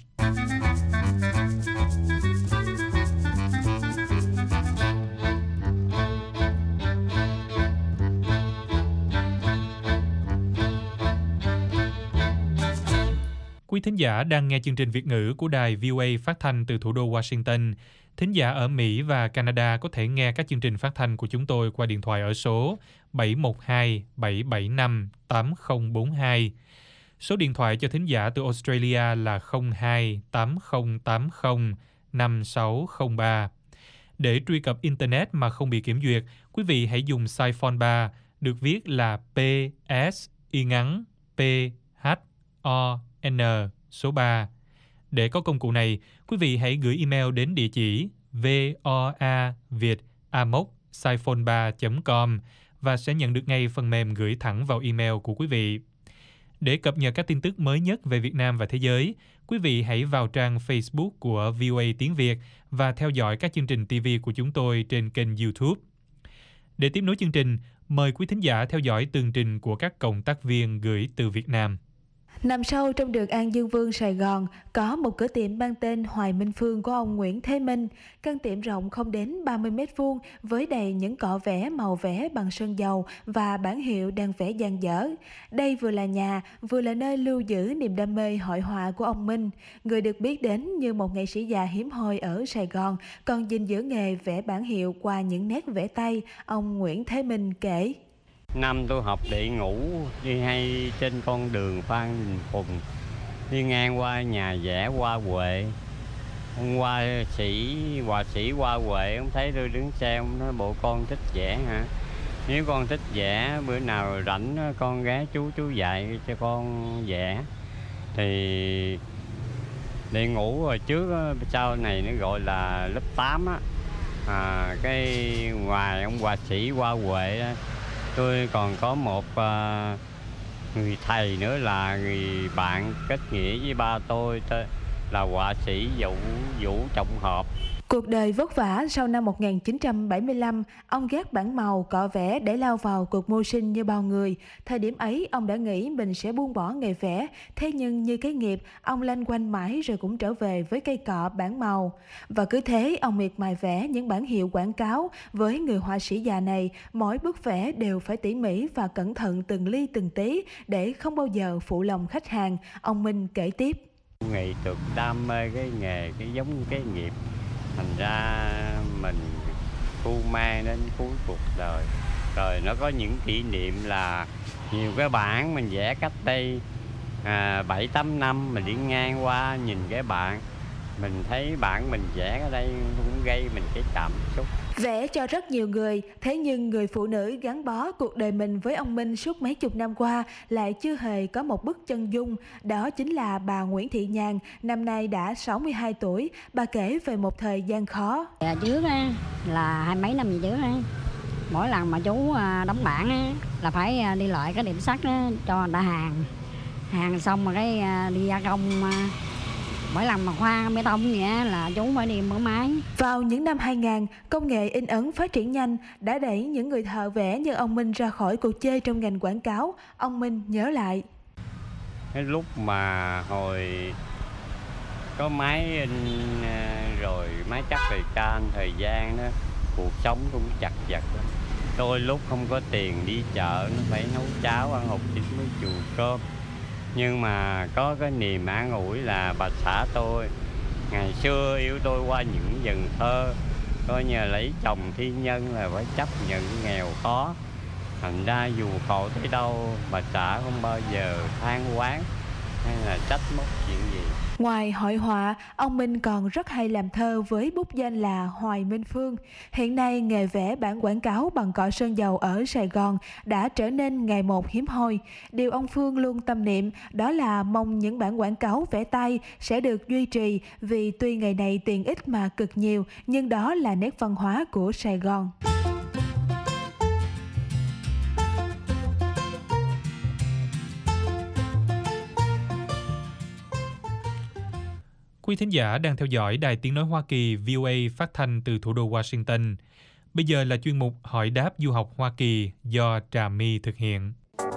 Quý thính giả đang nghe chương trình Việt ngữ của đài V O A phát thanh từ thủ đô Washington. Thính giả ở Mỹ và Canada có thể nghe các chương trình phát thanh của chúng tôi qua điện thoại ở số bảy một hai bảy bảy năm tám không bốn hai. Số điện thoại cho thính giả từ Australia là không hai tám không tám không năm sáu không ba. Để truy cập Internet mà không bị kiểm duyệt, quý vị hãy dùng Siphon ba, được viết là P S y ngắn P H O N số ba. Để có công cụ này, quý vị hãy gửi email đến địa chỉ voaviet a m o c siphon ba chấm com và sẽ nhận được ngay phần mềm gửi thẳng vào email của quý vị. Để cập nhật các tin tức mới nhất về Việt Nam và thế giới, quý vị hãy vào trang Facebook của V O A Tiếng Việt và theo dõi các chương trình ti vi của chúng tôi trên kênh YouTube. Để tiếp nối chương trình, mời quý thính giả theo dõi tường trình của các cộng tác viên gửi từ Việt Nam. Nằm sâu trong đường An Dương Vương, Sài Gòn, có một cửa tiệm mang tên Hoài Minh Phương của ông Nguyễn Thế Minh. Căn tiệm rộng không đến ba mươi mét vuông với đầy những cọ vẽ màu vẽ bằng sơn dầu và bảng hiệu đang vẽ dang dở. Đây vừa là nhà, vừa là nơi lưu giữ niềm đam mê hội họa của ông Minh, người được biết đến như một nghệ sĩ già hiếm hoi ở Sài Gòn, còn gìn giữ nghề vẽ bảng hiệu qua những nét vẽ tay. Ông Nguyễn Thế Minh kể. Năm tôi học địa ngủ đi hay trên con đường Phan Đình Phùng, đi ngang qua nhà vẽ Hoa Huệ. Ông hoa sĩ, họa sĩ Hoa Huệ, ông thấy tôi đứng xe, ông nói bộ con thích vẽ hả? Nếu con thích vẽ, bữa nào rảnh con ghé chú chú dạy cho con vẽ. Thì đi ngủ rồi trước, sau này nó gọi là lớp tám á. À, cái ngoài ông họa sĩ Hoa Huệ á, tôi còn có một uh, người thầy nữa là người bạn kết nghĩa với ba tôi, là họa sĩ Vũ Vũ Trọng Hợp. Cuộc đời vất vả sau năm một nghìn chín trăm bảy mươi lăm, ông ghét bảng màu, cọ vẽ để lao vào cuộc mưu sinh như bao người. Thời điểm ấy, ông đã nghĩ mình sẽ buông bỏ nghề vẽ. Thế nhưng như cái nghiệp, ông lanh quanh mãi rồi cũng trở về với cây cọ bảng màu. Và cứ thế, ông miệt mài vẽ những bảng hiệu quảng cáo. Với người họa sĩ già này, mỗi bức vẽ đều phải tỉ mỉ và cẩn thận từng ly từng tí để không bao giờ phụ lòng khách hàng. Ông Minh kể tiếp. Nghệ thuật đam mê cái nghề, cái giống như cái nghiệp. Thành ra mình cu mang đến cuối cuộc đời. Rồi nó có những kỷ niệm là nhiều cái bản mình vẽ cách đây à, bảy tám năm, mình đi ngang qua nhìn cái bản, mình thấy bản mình vẽ ở đây cũng gây mình cái cảm xúc. Vẽ cho rất nhiều người, thế nhưng người phụ nữ gắn bó cuộc đời mình với ông Minh suốt mấy chục năm qua lại chưa hề có một bức chân dung. Đó chính là bà Nguyễn Thị Nhàn, năm nay đã sáu mươi hai tuổi. Bà kể về một thời gian khó. Dạ, trước á, là hai mấy năm gì trước á, mỗi lần mà chú đóng bảng á, là phải đi loại cái điểm sắt á, cho người ta hàng. Hàng xong mà cái đi gia công. Mỗi lần mà khoa bê tông vậy là chú phải đi mở máy. Vào những năm hai nghìn, công nghệ in ấn phát triển nhanh đã đẩy những người thợ vẽ như ông Minh ra khỏi cuộc chơi trong ngành quảng cáo. Ông Minh nhớ lại. Cái lúc mà hồi có máy in rồi máy cắt thời can, thời gian đó, cuộc sống cũng chặt chặt. Tôi lúc không có tiền đi chợ, nó phải nấu cháo ăn hột chín với chùa cơm. Nhưng mà có cái niềm an ủi là bà xã tôi ngày xưa yêu tôi qua những vần thơ, coi như lấy chồng thi nhân là phải chấp nhận nghèo khó. Thành ra dù khổ tới đâu, bà xã không bao giờ than oán hay là trách móc chuyện gì. Ngoài hội họa, ông Minh còn rất hay làm thơ với bút danh là Hoài Minh Phương. Hiện nay, nghề vẽ bản quảng cáo bằng cọ sơn dầu ở Sài Gòn đã trở nên ngày một hiếm hoi. Điều ông Phương luôn tâm niệm đó là mong những bản quảng cáo vẽ tay sẽ được duy trì, vì tuy ngày này tiền ít mà cực nhiều, nhưng đó là nét văn hóa của Sài Gòn. Quý thính giả đang theo dõi Đài Tiếng Nói Hoa Kỳ V O A phát thanh từ thủ đô Washington. Bây giờ là chuyên mục Hỏi đáp du học Hoa Kỳ do Trà My thực hiện.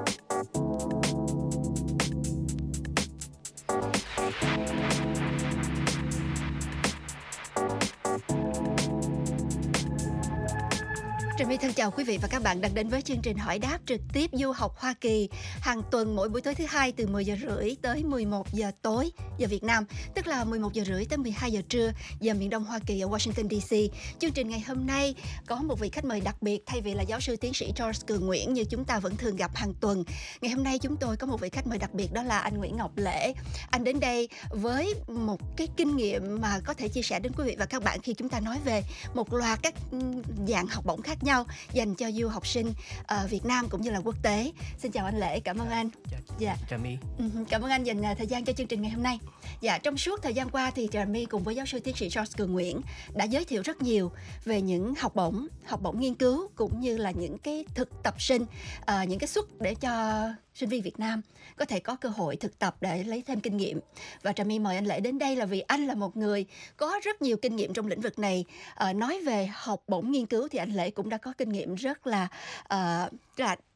Trà My thân chào quý vị và các bạn đang đến với chương trình hỏi đáp trực tiếp du học Hoa Kỳ hàng tuần mỗi buổi tối thứ hai từ mười giờ rưỡi tới mười một giờ tối giờ Việt Nam, tức là mười một giờ rưỡi tới mười hai giờ trưa giờ miền Đông Hoa Kỳ ở Washington D C. Chương trình ngày hôm nay có một vị khách mời đặc biệt, thay vì là giáo sư tiến sĩ George Cường Nguyễn như chúng ta vẫn thường gặp hàng tuần. Ngày hôm nay chúng tôi có một vị khách mời đặc biệt, đó là anh Nguyễn Ngọc Lễ. Anh đến đây với một cái kinh nghiệm mà có thể chia sẻ đến quý vị và các bạn khi chúng ta nói về một loạt các dạng học bổng khác nhau dành cho du học sinh uh, Việt Nam cũng như là quốc tế. Xin chào anh Lễ, cảm ơn anh. Dạ. Trà My. Cảm ơn anh dành thời gian cho chương trình ngày hôm nay. Dạ, trong suốt thời gian qua thì Trà My cùng với giáo sư tiến sĩ George Cường Nguyễn đã giới thiệu rất nhiều về những học bổng, học bổng nghiên cứu cũng như là những cái thực tập sinh, uh, những cái suất để cho sinh viên Việt Nam có thể có cơ hội thực tập để lấy thêm kinh nghiệm. Và Trà My mời anh Lễ đến đây là vì anh là một người có rất nhiều kinh nghiệm trong lĩnh vực này. À, nói về học bổng nghiên cứu thì anh Lễ cũng đã có kinh nghiệm rất là uh, là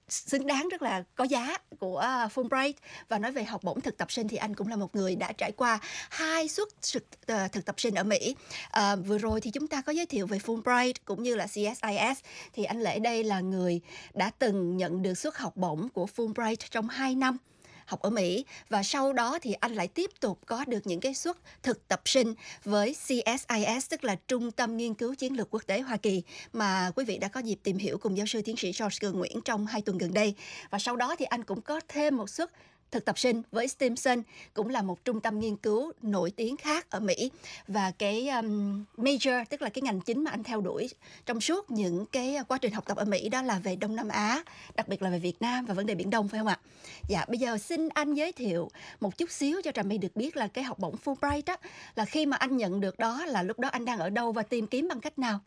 xứng đáng, rất là có giá của Fulbright. Và nói về học bổng thực tập sinh thì anh cũng là một người đã trải qua hai suất thực, uh, thực tập sinh ở Mỹ. Uh, vừa rồi thì chúng ta có giới thiệu về Fulbright cũng như là xê ét i ét. Thì anh Lễ đây là người đã từng nhận được suất học bổng của Fulbright trong hai năm học ở Mỹ, và sau đó thì anh lại tiếp tục có được những cái suất thực tập sinh với xê ét i ét, tức là Trung tâm Nghiên cứu Chiến lược Quốc tế Hoa Kỳ, mà quý vị đã có dịp tìm hiểu cùng giáo sư tiến sĩ George Cường Nguyễn trong hai tuần gần đây. Và sau đó thì anh cũng có thêm một suất thực tập sinh với Stimson, cũng là một trung tâm nghiên cứu nổi tiếng khác ở Mỹ. Và cái um, major, tức là cái ngành chính mà anh theo đuổi trong suốt những cái quá trình học tập ở Mỹ, đó là về Đông Nam Á, đặc biệt là về Việt Nam và vấn đề Biển Đông, phải không ạ? Dạ, bây giờ xin anh giới thiệu một chút xíu cho Trà My được biết là cái học bổng Fulbright đó, là khi mà anh nhận được đó là lúc đó anh đang ở đâu và tìm kiếm bằng cách nào?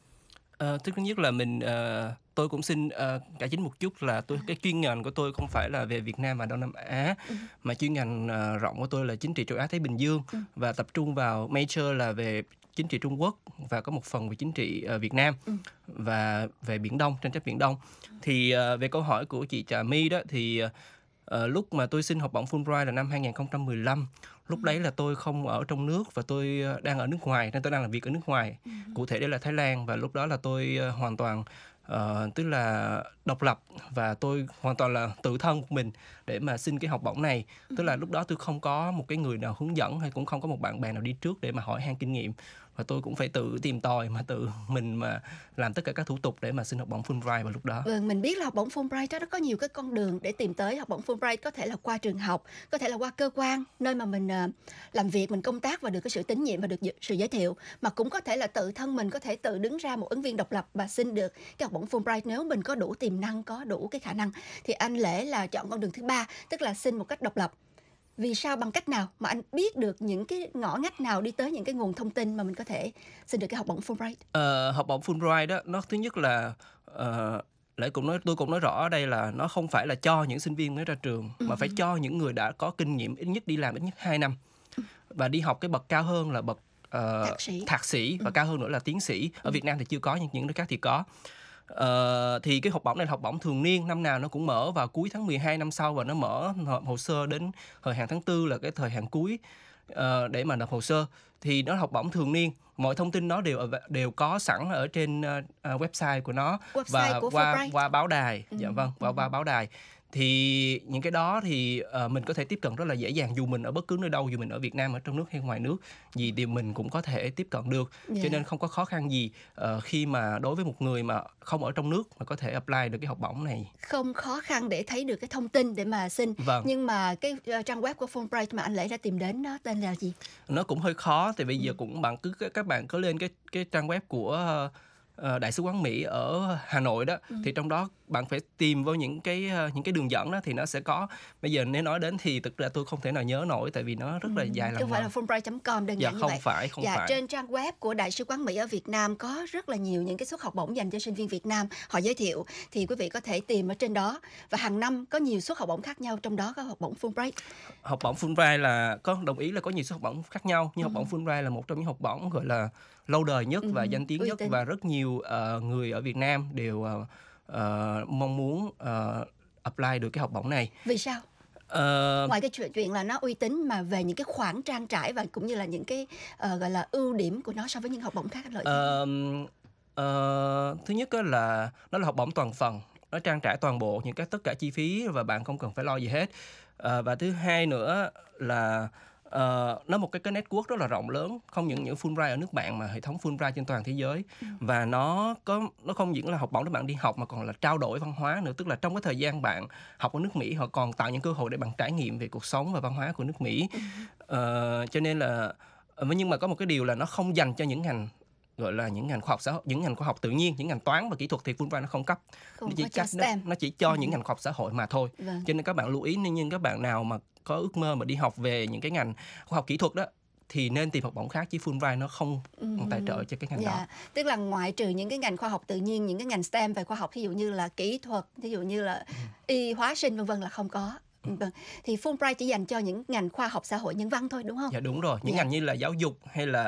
À, thứ nhất là mình uh, tôi cũng xin uh, cải chính một chút là tôi cái chuyên ngành của tôi không phải là về Việt Nam và Đông Nam Á, ừ. mà chuyên ngành uh, rộng của tôi là chính trị châu Á Thái Bình Dương, ừ. và tập trung vào major là về chính trị Trung Quốc và có một phần về chính trị uh, Việt Nam, ừ. và về Biển Đông, tranh chấp Biển Đông. Thì uh, về câu hỏi của chị Trà My đó thì uh, Uh, lúc mà tôi xin học bổng Fulbright là năm hai không một lăm, lúc đấy là tôi không ở trong nước và tôi uh, đang ở nước ngoài, nên tôi đang làm việc ở nước ngoài, ừ. cụ thể đây là Thái Lan, và lúc đó là tôi uh, hoàn toàn uh, tức là độc lập và tôi hoàn toàn là tự thân của mình để mà xin cái học bổng này, ừ. tức là lúc đó tôi không có một cái người nào hướng dẫn hay cũng không có một bạn bè nào đi trước để mà hỏi han kinh nghiệm, và tôi cũng phải tự tìm tòi mà tự mình mà làm tất cả các thủ tục để mà xin học bổng Fulbright vào lúc đó. Vâng, mình biết là học bổng Fulbright đó, nó có nhiều cái con đường để tìm tới học bổng Fulbright, có thể là qua trường học, có thể là qua cơ quan nơi mà mình uh, làm việc, mình công tác và được cái sự tín nhiệm và được sự giới thiệu, mà cũng có thể là tự thân mình có thể tự đứng ra một ứng viên độc lập và xin được cái học bổng Fulbright nếu mình có đủ tiềm năng, có đủ cái khả năng. Thì anh Lễ là chọn con đường thứ ba, tức là xin một cách độc lập. Vì sao, bằng cách nào mà anh biết được những cái ngõ ngách nào đi tới những cái nguồn thông tin mà mình có thể xin được cái học bổng Fulbright? Ờ, học bổng Fulbright đó, nó thứ nhất là uh, Lễ cũng nói, tôi cũng nói rõ ở đây là nó không phải là cho những sinh viên mới ra trường, ừ. mà phải cho những người đã có kinh nghiệm ít nhất đi làm ít nhất hai năm và đi học cái bậc cao hơn là bậc uh, thạc sĩ, thạc sĩ và ừ. cao hơn nữa là tiến sĩ. Ở ừ. Việt Nam thì chưa có, nhưng những nước khác thì có. Uh, thì cái học bổng này là học bổng thường niên, năm nào nó cũng mở vào cuối tháng mười hai năm sau, và nó mở hồ sơ đến thời hạn tháng tư là cái thời hạn cuối uh, để mà nộp hồ sơ. Thì nó học bổng thường niên, mọi thông tin nó đều đều có sẵn ở trên uh, website của nó, website và của qua qua báo đài, ừ. dạ vâng, qua ừ. báo đài. Thì những cái đó thì uh, mình có thể tiếp cận rất là dễ dàng, dù mình ở bất cứ nơi đâu, dù mình ở Việt Nam, ở trong nước hay ngoài nước, gì thì mình cũng có thể tiếp cận được. Yeah. Cho nên không có khó khăn gì uh, khi mà đối với một người mà không ở trong nước mà có thể apply được cái học bổng này. Không khó khăn để thấy được cái thông tin để mà xin. Vâng. Nhưng mà cái uh, trang web của Fulbright mà anh Lễ đã tìm đến nó tên là gì? Nó cũng hơi khó, thì bây giờ ừ. cũng bạn cứ các bạn có lên cái cái trang web của uh, Đại sứ quán Mỹ ở Hà Nội đó, ừ. thì trong đó bạn phải tìm vào những cái những cái đường dẫn đó thì nó sẽ có. Bây giờ nếu nói đến thì thực ra tôi không thể nào nhớ nổi, tại vì nó rất là dài lằng. Không phải là fulbright chấm com đơn dạ, giản như không vậy. Phải, không dạ, phải. Trên trang web của Đại sứ quán Mỹ ở Việt Nam có rất là nhiều những cái suất học bổng dành cho sinh viên Việt Nam họ giới thiệu, thì quý vị có thể tìm ở trên đó. Và hàng năm có nhiều suất học bổng khác nhau, trong đó có học bổng Fulbright. Học bổng Fulbright là có đồng ý là có nhiều suất học bổng khác nhau, nhưng ừ. học bổng Fulbright là một trong những học bổng gọi là lâu đời nhất ừ. và danh tiếng nhất, và rất nhiều uh, người ở Việt Nam đều uh, uh, mong muốn uh, apply được cái học bổng này. Vì sao? Uh, Ngoài cái chuyện chuyện là nó uy tín, mà về những cái khoản trang trải và cũng như là những cái uh, gọi là ưu điểm của nó so với những học bổng khác, lợi uh, uh, thứ nhất là nó là học bổng toàn phần, nó trang trải toàn bộ những cái tất cả chi phí và bạn không cần phải lo gì hết. Uh, và thứ hai nữa là Uh, nó một cái cái network rất là rộng lớn, không những những Fulbright ở nước bạn mà hệ thống Fulbright trên toàn thế giới. ừ. Và nó có nó không những là học bổng để bạn đi học mà còn là trao đổi văn hóa nữa, tức là trong cái thời gian bạn học ở nước Mỹ họ còn tạo những cơ hội để bạn trải nghiệm về cuộc sống và văn hóa của nước Mỹ. ừ. uh, cho nên là nhưng mà có một cái điều là nó không dành cho những ngành gọi là những ngành khoa học xã hội, những ngành khoa học tự nhiên, những ngành toán và kỹ thuật thì Fulbright nó không cấp, không nó chỉ cấp nó, nó chỉ cho ừ. những ngành khoa học xã hội mà thôi. Vâng. Cho nên các bạn lưu ý, nhưng các bạn nào mà có ước mơ mà đi học về những cái ngành khoa học kỹ thuật đó thì nên tìm học bổng khác, chứ Fulbright nó không ừ. tài trợ cho cái ngành dạ. đó. Tức là ngoại trừ những cái ngành khoa học tự nhiên, những cái ngành STEM về khoa học, ví dụ như là kỹ thuật, ví dụ như là ừ. y hóa sinh vân vân là không có. Vâng. Thì Fulbright chỉ dành cho những ngành khoa học xã hội nhân văn thôi, đúng không? Dạ đúng rồi, những dạ. ngành như là giáo dục hay là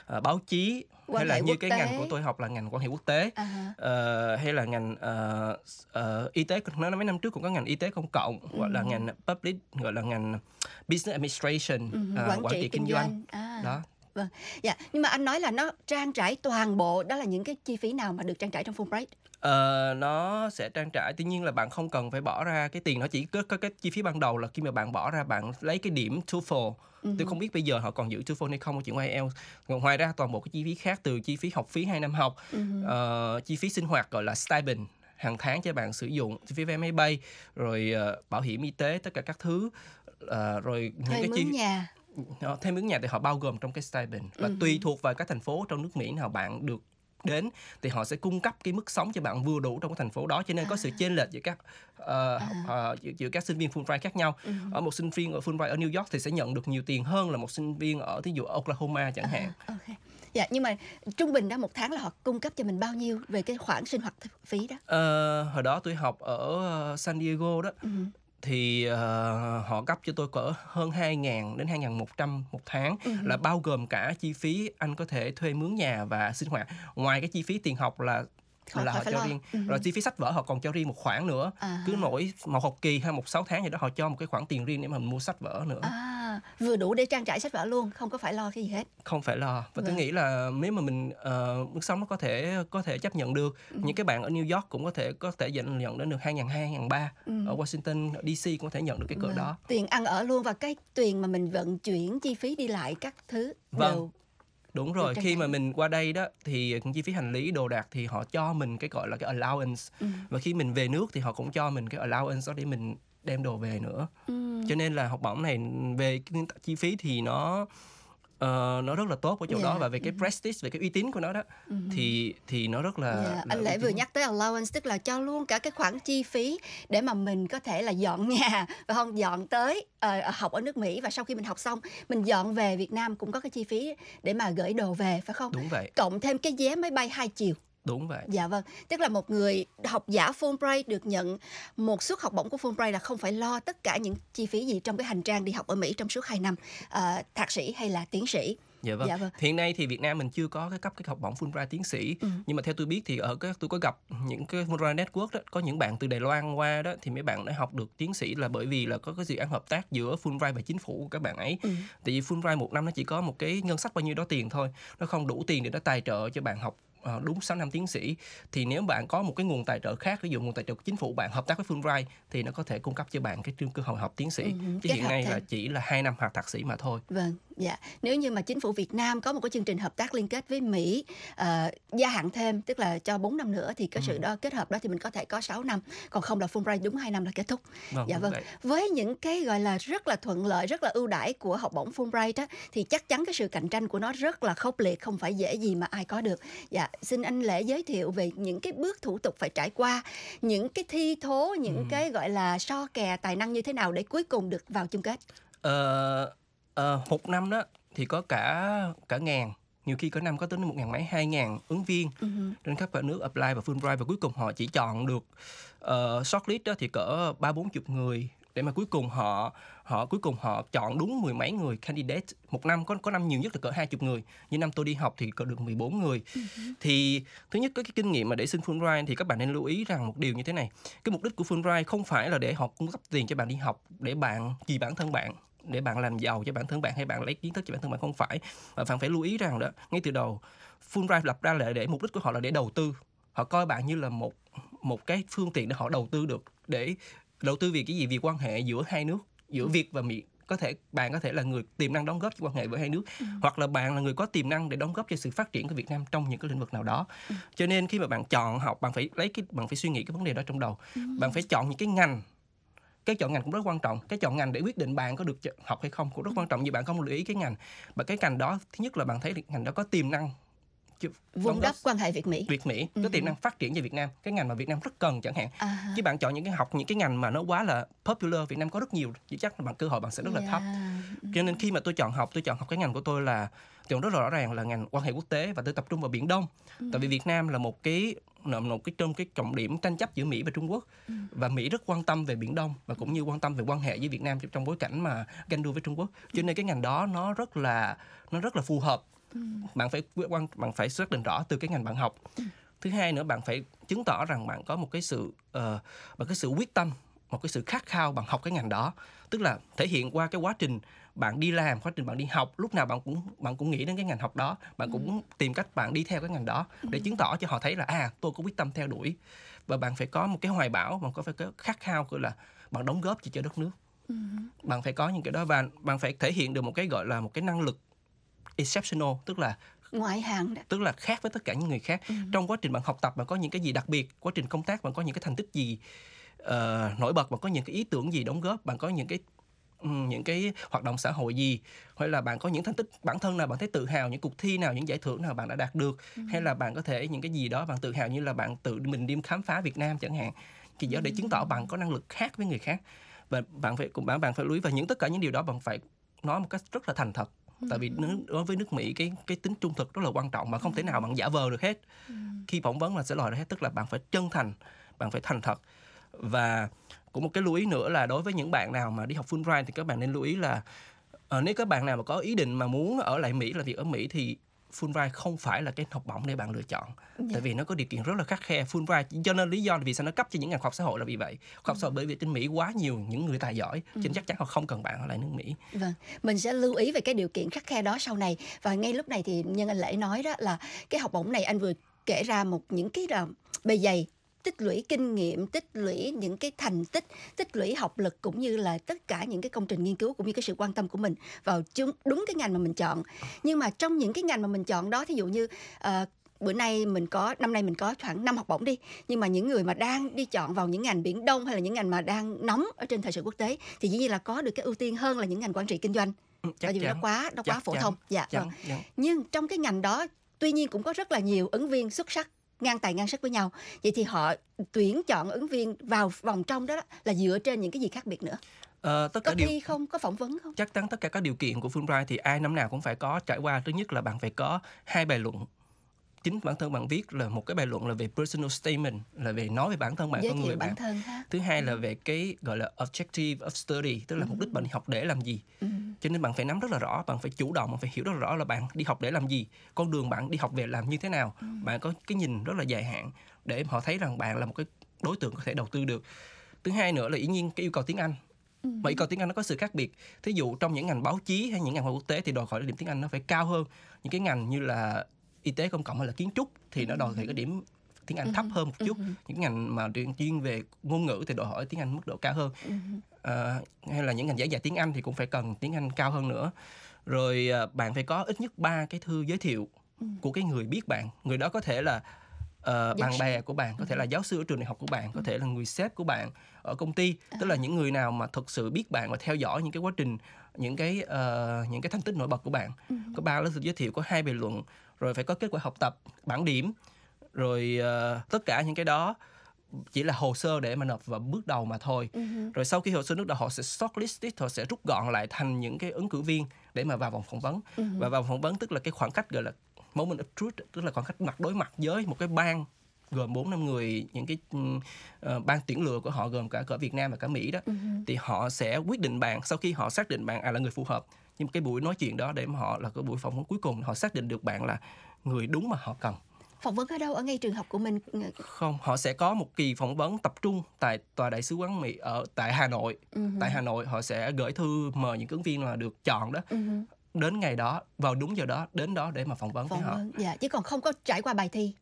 uh, báo chí, Quan hay là hệ như quốc cái tế. ngành của tôi học là ngành quan hệ quốc tế, À. uh, hay là ngành uh, uh, y tế. Nói mấy năm trước cũng có ngành y tế công cộng, Ừ. gọi là ngành public, gọi là ngành business administration, Ừ, uh, quản, quản trị trị kinh kinh doanh. doanh. À. Đó. Vâng, dạ. Nhưng mà anh nói là nó trang trải toàn bộ, đó là những cái chi phí nào mà được trang trải trong Fulbright? Ờ, nó sẽ trang trải, tuy nhiên là bạn không cần phải bỏ ra cái tiền, nó chỉ có, có cái chi phí ban đầu là khi mà bạn bỏ ra, bạn lấy cái điểm TOEFL. Ừ. Tôi không biết bây giờ họ còn giữ TOEFL hay không ở chuyện i e lờ tê. Còn ngoài ra toàn bộ cái chi phí khác, từ chi phí học phí hai năm học, Ừ. ờ, chi phí sinh hoạt gọi là stipend hàng tháng cho bạn sử dụng, chi phí vé máy bay, rồi uh, bảo hiểm y tế, tất cả các thứ, uh, rồi những Thuê cái chi mướn nhà. Nó, thêm mướn nhà thì họ bao gồm trong cái stipend, và Ừ. tùy thuộc vào các thành phố trong nước Mỹ nào bạn được đến thì họ sẽ cung cấp cái mức sống cho bạn vừa đủ trong cái thành phố đó, cho nên có sự chênh lệch giữa các uh, uh, giữa, giữa các sinh viên Fulbright khác nhau. Ừ. Ở một sinh viên ở Fulbright ở New York thì sẽ nhận được nhiều tiền hơn là một sinh viên ở thí dụ Oklahoma chẳng hạn. À, ok. Dạ, nhưng mà trung bình đó một tháng là họ cung cấp cho mình bao nhiêu về cái khoản sinh hoạt phí đó? Ờ, hồi đó tôi học ở San Diego đó, Ừ. thì uh, họ cấp cho tôi cỡ hơn hai nghìn đến hai nghìn một trăm một tháng, Ừ. là bao gồm cả chi phí anh có thể thuê mướn nhà và sinh hoạt. Ngoài cái chi phí tiền học là Họ là phải họ phải cho lo. riêng, Ừ. rồi chi phí sách vở họ còn cho riêng một khoản nữa. À. Cứ mỗi một học kỳ hay một sáu tháng gì đó họ cho một cái khoản tiền riêng để mà mình mua sách vở nữa. À, vừa đủ để trang trải sách vở luôn, không có phải lo cái gì hết. Không phải lo. Và Vâng. tôi nghĩ là nếu mà mình uh, mức sống nó có thể có thể chấp nhận được. Ừ. Những cái bạn ở New York cũng có thể có thể nhận nhận đến được hai nghìn hai, hai nghìn ba. Ừ. Ở Washington, đê xê cũng có thể nhận được cái cỡ Vâng. đó. Tiền ăn ở luôn, và cái tiền mà mình vận chuyển, chi phí đi lại các thứ Vâng. đều. Đúng rồi, Được trang khi trải. mà mình qua đây đó thì chi phí hành lý đồ đạc thì họ cho mình cái gọi là cái allowance. Ừ. Và khi mình về nước thì họ cũng cho mình cái allowance đó để mình đem đồ về nữa. Ừ. Cho nên là học bổng này về cái chi phí thì nó uh, nó rất là tốt ở chỗ Dạ. đó, và về cái prestige, về cái uy tín của nó đó, Ừ. thì thì nó rất là, Dạ, là anh uy Lễ tín. vừa nhắc tới allowance, tức là cho luôn cả cái khoản chi phí để mà mình có thể là dọn nhà và không dọn tới ờ, học ở nước Mỹ, và sau khi mình học xong mình dọn về Việt Nam cũng có cái chi phí để mà gửi đồ về, phải không? Đúng vậy, Cộng thêm cái vé máy bay hai chiều. đúng vậy. Dạ vâng, tức là một người học giả Fulbright được nhận một suất học bổng của Fulbright là không phải lo tất cả những chi phí gì trong cái hành trang đi học ở Mỹ trong suốt hai năm, ờ, thạc sĩ hay là tiến sĩ. Dạ vâng. Dạ vâng. Hiện nay thì Việt Nam mình chưa có cái cấp cái học bổng Fulbright tiến sĩ, Ừ. nhưng mà theo tôi biết thì ở cái tôi có gặp những cái Fulbright Network đó, có những bạn từ Đài Loan qua đó thì mấy bạn đã học được tiến sĩ là bởi vì là có cái dự án hợp tác giữa Fulbright và chính phủ của các bạn ấy. Ừ. Tại vì Fulbright một năm nó chỉ có một cái ngân sách bao nhiêu đó tiền thôi, nó không đủ tiền để nó tài trợ cho bạn học ờ, đúng sáu năm tiến sĩ. Thì nếu bạn có một cái nguồn tài trợ khác, ví dụ nguồn tài trợ của chính phủ, bạn hợp tác với Fulbright thì nó có thể cung cấp cho bạn cái cơ hội học tiến sĩ. Ừ, Chứ kết hiện hợp nay thêm. là chỉ là hai năm học thạc sĩ mà thôi. Vâng, dạ. Nếu như mà chính phủ Việt Nam có một cái chương trình hợp tác liên kết với Mỹ, ờ, gia hạn thêm, tức là cho bốn năm nữa, thì cái sự Ừ. đó kết hợp đó thì mình có thể có sáu năm, còn không là Fulbright đúng hai năm là kết thúc. Vâng, Dạ đúng vâng. vậy. Với những cái gọi là rất là thuận lợi, rất là ưu đãi của học bổng Fulbright á, thì chắc chắn cái sự cạnh tranh của nó rất là khốc liệt, không phải dễ gì mà ai có được. Dạ, xin anh Lễ giới thiệu về những cái bước thủ tục phải trải qua, những cái thi thố, những Ừ. cái gọi là so kè tài năng như thế nào để cuối cùng được vào chung kết. Ờ, ờ, một năm đó thì có cả cả ngàn, nhiều khi có năm có tới một ngàn mấy, hai ngàn ứng viên Ừ. trên khắp cả nước apply vào Fulbright, và cuối cùng họ chỉ chọn được uh, shortlist đó thì cỡ ba bốn chục người, để mà cuối cùng họ họ cuối cùng họ chọn đúng mười mấy người candidate. Một năm có có năm nhiều nhất là cỡ hai chục người, như năm tôi đi học thì cỡ được mười bốn người. Thì thứ nhất, cái, cái kinh nghiệm mà để xin Fulbright thì các bạn nên lưu ý rằng một điều như thế này: cái mục đích của Fulbright không phải là để họ cung cấp tiền cho bạn đi học để bạn vì bản thân bạn, để bạn làm giàu cho bản thân bạn, hay bạn lấy kiến thức cho bản thân bạn, không phải. Và bạn phải lưu ý rằng đó, ngay từ đầu Fulbright lập ra là để mục đích của họ là để đầu tư. Họ coi bạn như là một một cái phương tiện để họ đầu tư được, để đầu tư vì cái gì? Vì quan hệ giữa hai nước, giữa Việt và Mỹ. Có thể bạn có thể là người tiềm năng đóng góp cho quan hệ với hai nước, Ừ. hoặc là bạn là người có tiềm năng để đóng góp cho sự phát triển của Việt Nam trong những cái lĩnh vực nào đó. Ừ. Cho nên khi mà bạn chọn học, bạn phải lấy cái bạn phải suy nghĩ cái vấn đề đó trong đầu. Ừ. Bạn phải chọn những cái ngành. Cái chọn ngành cũng rất quan trọng. Cái chọn ngành để quyết định bạn có được học hay không cũng rất quan trọng. Như bạn không lưu ý cái ngành, và cái ngành đó thứ nhất là bạn thấy ngành đó có tiềm năng Vun đắp quan hệ Việt Mỹ. Việt Mỹ Ừ. có tiềm năng phát triển cho Việt Nam, cái ngành mà Việt Nam rất cần chẳng hạn. À. Chứ bạn chọn những cái học những cái ngành mà nó quá là popular, Việt Nam có rất nhiều, chỉ chắc là bằng cơ hội bạn sẽ rất là thấp. Dạ. Cho nên khi mà tôi chọn học, tôi chọn học cái ngành của tôi là chọn rất rõ ràng là ngành quan hệ quốc tế, và tôi tập trung vào Biển Đông. Ừ. Tại vì Việt Nam là một cái một cái trong cái trọng điểm tranh chấp giữa Mỹ và Trung Quốc, Ừ. và Mỹ rất quan tâm về Biển Đông, và cũng như quan tâm về quan hệ với Việt Nam trong bối cảnh mà ganh đua với Trung Quốc. Cho nên cái ngành đó nó rất là nó rất là phù hợp. Ừ. Bạn phải quan bạn phải xác định rõ từ cái ngành bạn học. Ừ. Thứ hai nữa, bạn phải chứng tỏ rằng bạn có một cái sự uh, một cái sự quyết tâm, một cái sự khát khao bạn học cái ngành đó. Tức là thể hiện qua cái quá trình bạn đi làm, quá trình bạn đi học, lúc nào bạn cũng bạn cũng nghĩ đến cái ngành học đó, bạn cũng Ừ. tìm cách bạn đi theo cái ngành đó để chứng tỏ cho họ thấy là à, tôi có quyết tâm theo đuổi. Và bạn phải có một cái hoài bão, bạn có phải có khát khao gọi là bạn đóng góp gì cho đất nước. Ừ. Bạn phải có những cái đó và bạn phải thể hiện được một cái gọi là một cái năng lực exceptional, tức là Ngoại hạng đó. tức là khác với tất cả những người khác. Ừ. Trong quá trình bạn học tập bạn có những cái gì đặc biệt, quá trình công tác bạn có những cái thành tích gì uh, nổi bật, bạn có những cái ý tưởng gì đóng góp, bạn có những cái um, những cái hoạt động xã hội gì, hay là bạn có những thành tích bản thân nào bạn thấy tự hào, những cuộc thi nào, những giải thưởng nào bạn đã đạt được, Ừ. hay là bạn có thể những cái gì đó bạn tự hào như là bạn tự mình đi khám phá Việt Nam chẳng hạn. Thì do để chứng tỏ bạn có năng lực khác với người khác. Và bạn phải cùng bạn bạn phải lưu ý và những tất cả những điều đó bạn phải nói một cách rất là thành thật. Tại vì nước- đối với nước Mỹ cái cái tính trung thực rất là quan trọng, mà không thể nào bạn giả vờ được hết. Khi phỏng vấn là sẽ lòi ra hết, tức là bạn phải chân thành, bạn phải thành thật. Và cũng một cái lưu ý nữa là đối với những bạn nào mà đi học Fulbright thì các bạn nên lưu ý là ờ, nếu các bạn nào mà có ý định mà muốn ở lại Mỹ, làm việc ở Mỹ thì Fulbright không phải là cái học bổng để bạn lựa chọn. Dạ. Tại vì nó có điều kiện rất là khắt khe. Fulbright cho nên lý do là vì sao nó cấp cho những ngành khoa học xã hội là vì vậy. Khoa học xã hội bởi vì trên Mỹ quá nhiều những người tài giỏi, cho nên chắc chắn họ không cần bạn ở lại nước Mỹ. Vâng, mình sẽ lưu ý về cái điều kiện khắt khe đó sau này. Và ngay lúc này thì nhân anh Lễ nói đó là cái học bổng này anh vừa kể ra một những cái là bề dày, tích lũy kinh nghiệm, tích lũy những cái thành tích, tích lũy học lực cũng như là tất cả những cái công trình nghiên cứu cũng như cái sự quan tâm của mình vào chung đúng cái ngành mà mình chọn. Nhưng mà trong những cái ngành mà mình chọn đó, thí dụ như ờ, bữa nay mình có năm nay mình có khoảng năm học bổng đi, nhưng mà những người mà đang đi chọn vào những ngành Biển Đông hay là những ngành mà đang nóng ở trên thời sự quốc tế thì dĩ nhiên là có được cái ưu tiên hơn là những ngành quản trị kinh doanh. Chắc Tại vì nó chắn. quá nó quá Chắc phổ chắn. thông. Dạ Chắn, vâng. chắn. Nhưng trong cái ngành đó tuy nhiên cũng có rất là nhiều ứng viên xuất sắc, ngang tài ngang sức với nhau. Vậy thì họ tuyển chọn ứng viên vào vòng trong đó, đó là dựa trên những cái gì khác biệt nữa? Ờ, tất Có cả điều thi không? Có phỏng vấn không? chắc chắn tất cả các điều kiện của Fulbright thì ai năm nào cũng phải có trải qua. Thứ nhất là bạn phải có hai bài luận. Chính bản thân bạn viết là một cái bài luận là về personal statement, là về nói về bản thân bạn, Giới con người thiệu bạn. bản thân ha. Thứ hai là về cái gọi là objective of study, tức là mục đích bạn đi học để làm gì. Ừ. Cho nên bạn phải nắm rất là rõ, bạn phải chủ động, bạn phải hiểu rất là rõ là bạn đi học để làm gì, con đường bạn đi học về làm như thế nào. Ừ. Bạn có cái nhìn rất là dài hạn để họ thấy rằng bạn là một cái đối tượng có thể đầu tư được. Thứ hai nữa là dĩ nhiên cái yêu cầu tiếng Anh. Ừ. Mà yêu cầu tiếng Anh nó có sự khác biệt. Thí dụ trong những ngành báo chí hay những ngành khoa học quốc tế thì đòi hỏi điểm tiếng Anh nó phải cao hơn. Những cái ngành như là y tế công cộng hay là kiến trúc thì nó đòi hỏi cái điểm tiếng Anh thấp hơn một chút. Những ngành mà chuyên về ngôn ngữ thì đòi hỏi tiếng Anh mức độ cao hơn. À, hay là những ngành giảng dạy tiếng Anh thì cũng phải cần tiếng Anh cao hơn nữa. Rồi à, bạn phải có ít nhất ba cái thư giới thiệu của cái người biết bạn. Người đó có thể là uh, bạn bè của bạn, có thể là giáo sư ở trường đại học của bạn, có thể là người sếp của bạn ở công ty, tức là những người nào mà thực sự biết bạn và theo dõi những cái quá trình, những cái uh, những cái thành tích nổi bật của bạn. Có ba lá thư giới thiệu, có hai bài luận, rồi phải có kết quả học tập, bảng điểm, rồi uh, tất cả những cái đó chỉ là hồ sơ để mà nộp vào bước đầu mà thôi. Uh-huh. Rồi sau khi hồ sơ bước đầu họ sẽ shortlist, họ sẽ rút gọn lại thành những cái ứng cử viên để mà vào vòng phỏng vấn. Uh-huh. Và vào phỏng vấn tức là cái khoảng cách gọi là moment of truth, tức là khoảng cách mặt đối mặt với một cái ban gồm bốn năm người, những cái uh, ban tuyển lựa của họ gồm cả cả Việt Nam và cả Mỹ đó. Uh-huh. Thì họ sẽ quyết định bạn sau khi họ xác định bạn à, là người phù hợp. Nhưng cái buổi nói chuyện đó để mà họ là cái buổi phỏng vấn cuối cùng, họ xác định được bạn là người đúng mà họ cần. Phỏng vấn ở đâu? Ở ngay trường học của mình? Không, họ sẽ có một kỳ phỏng vấn tập trung tại tòa đại sứ quán Mỹ ở tại Hà Nội. Uh-huh. Tại Hà Nội họ sẽ gửi thư mời những ứng viên mà được chọn đó. Uh-huh. Đến ngày đó, vào đúng giờ đó, đến đó để mà phỏng vấn phỏng với họ. Vấn, dạ, chứ còn không có trải qua bài thi.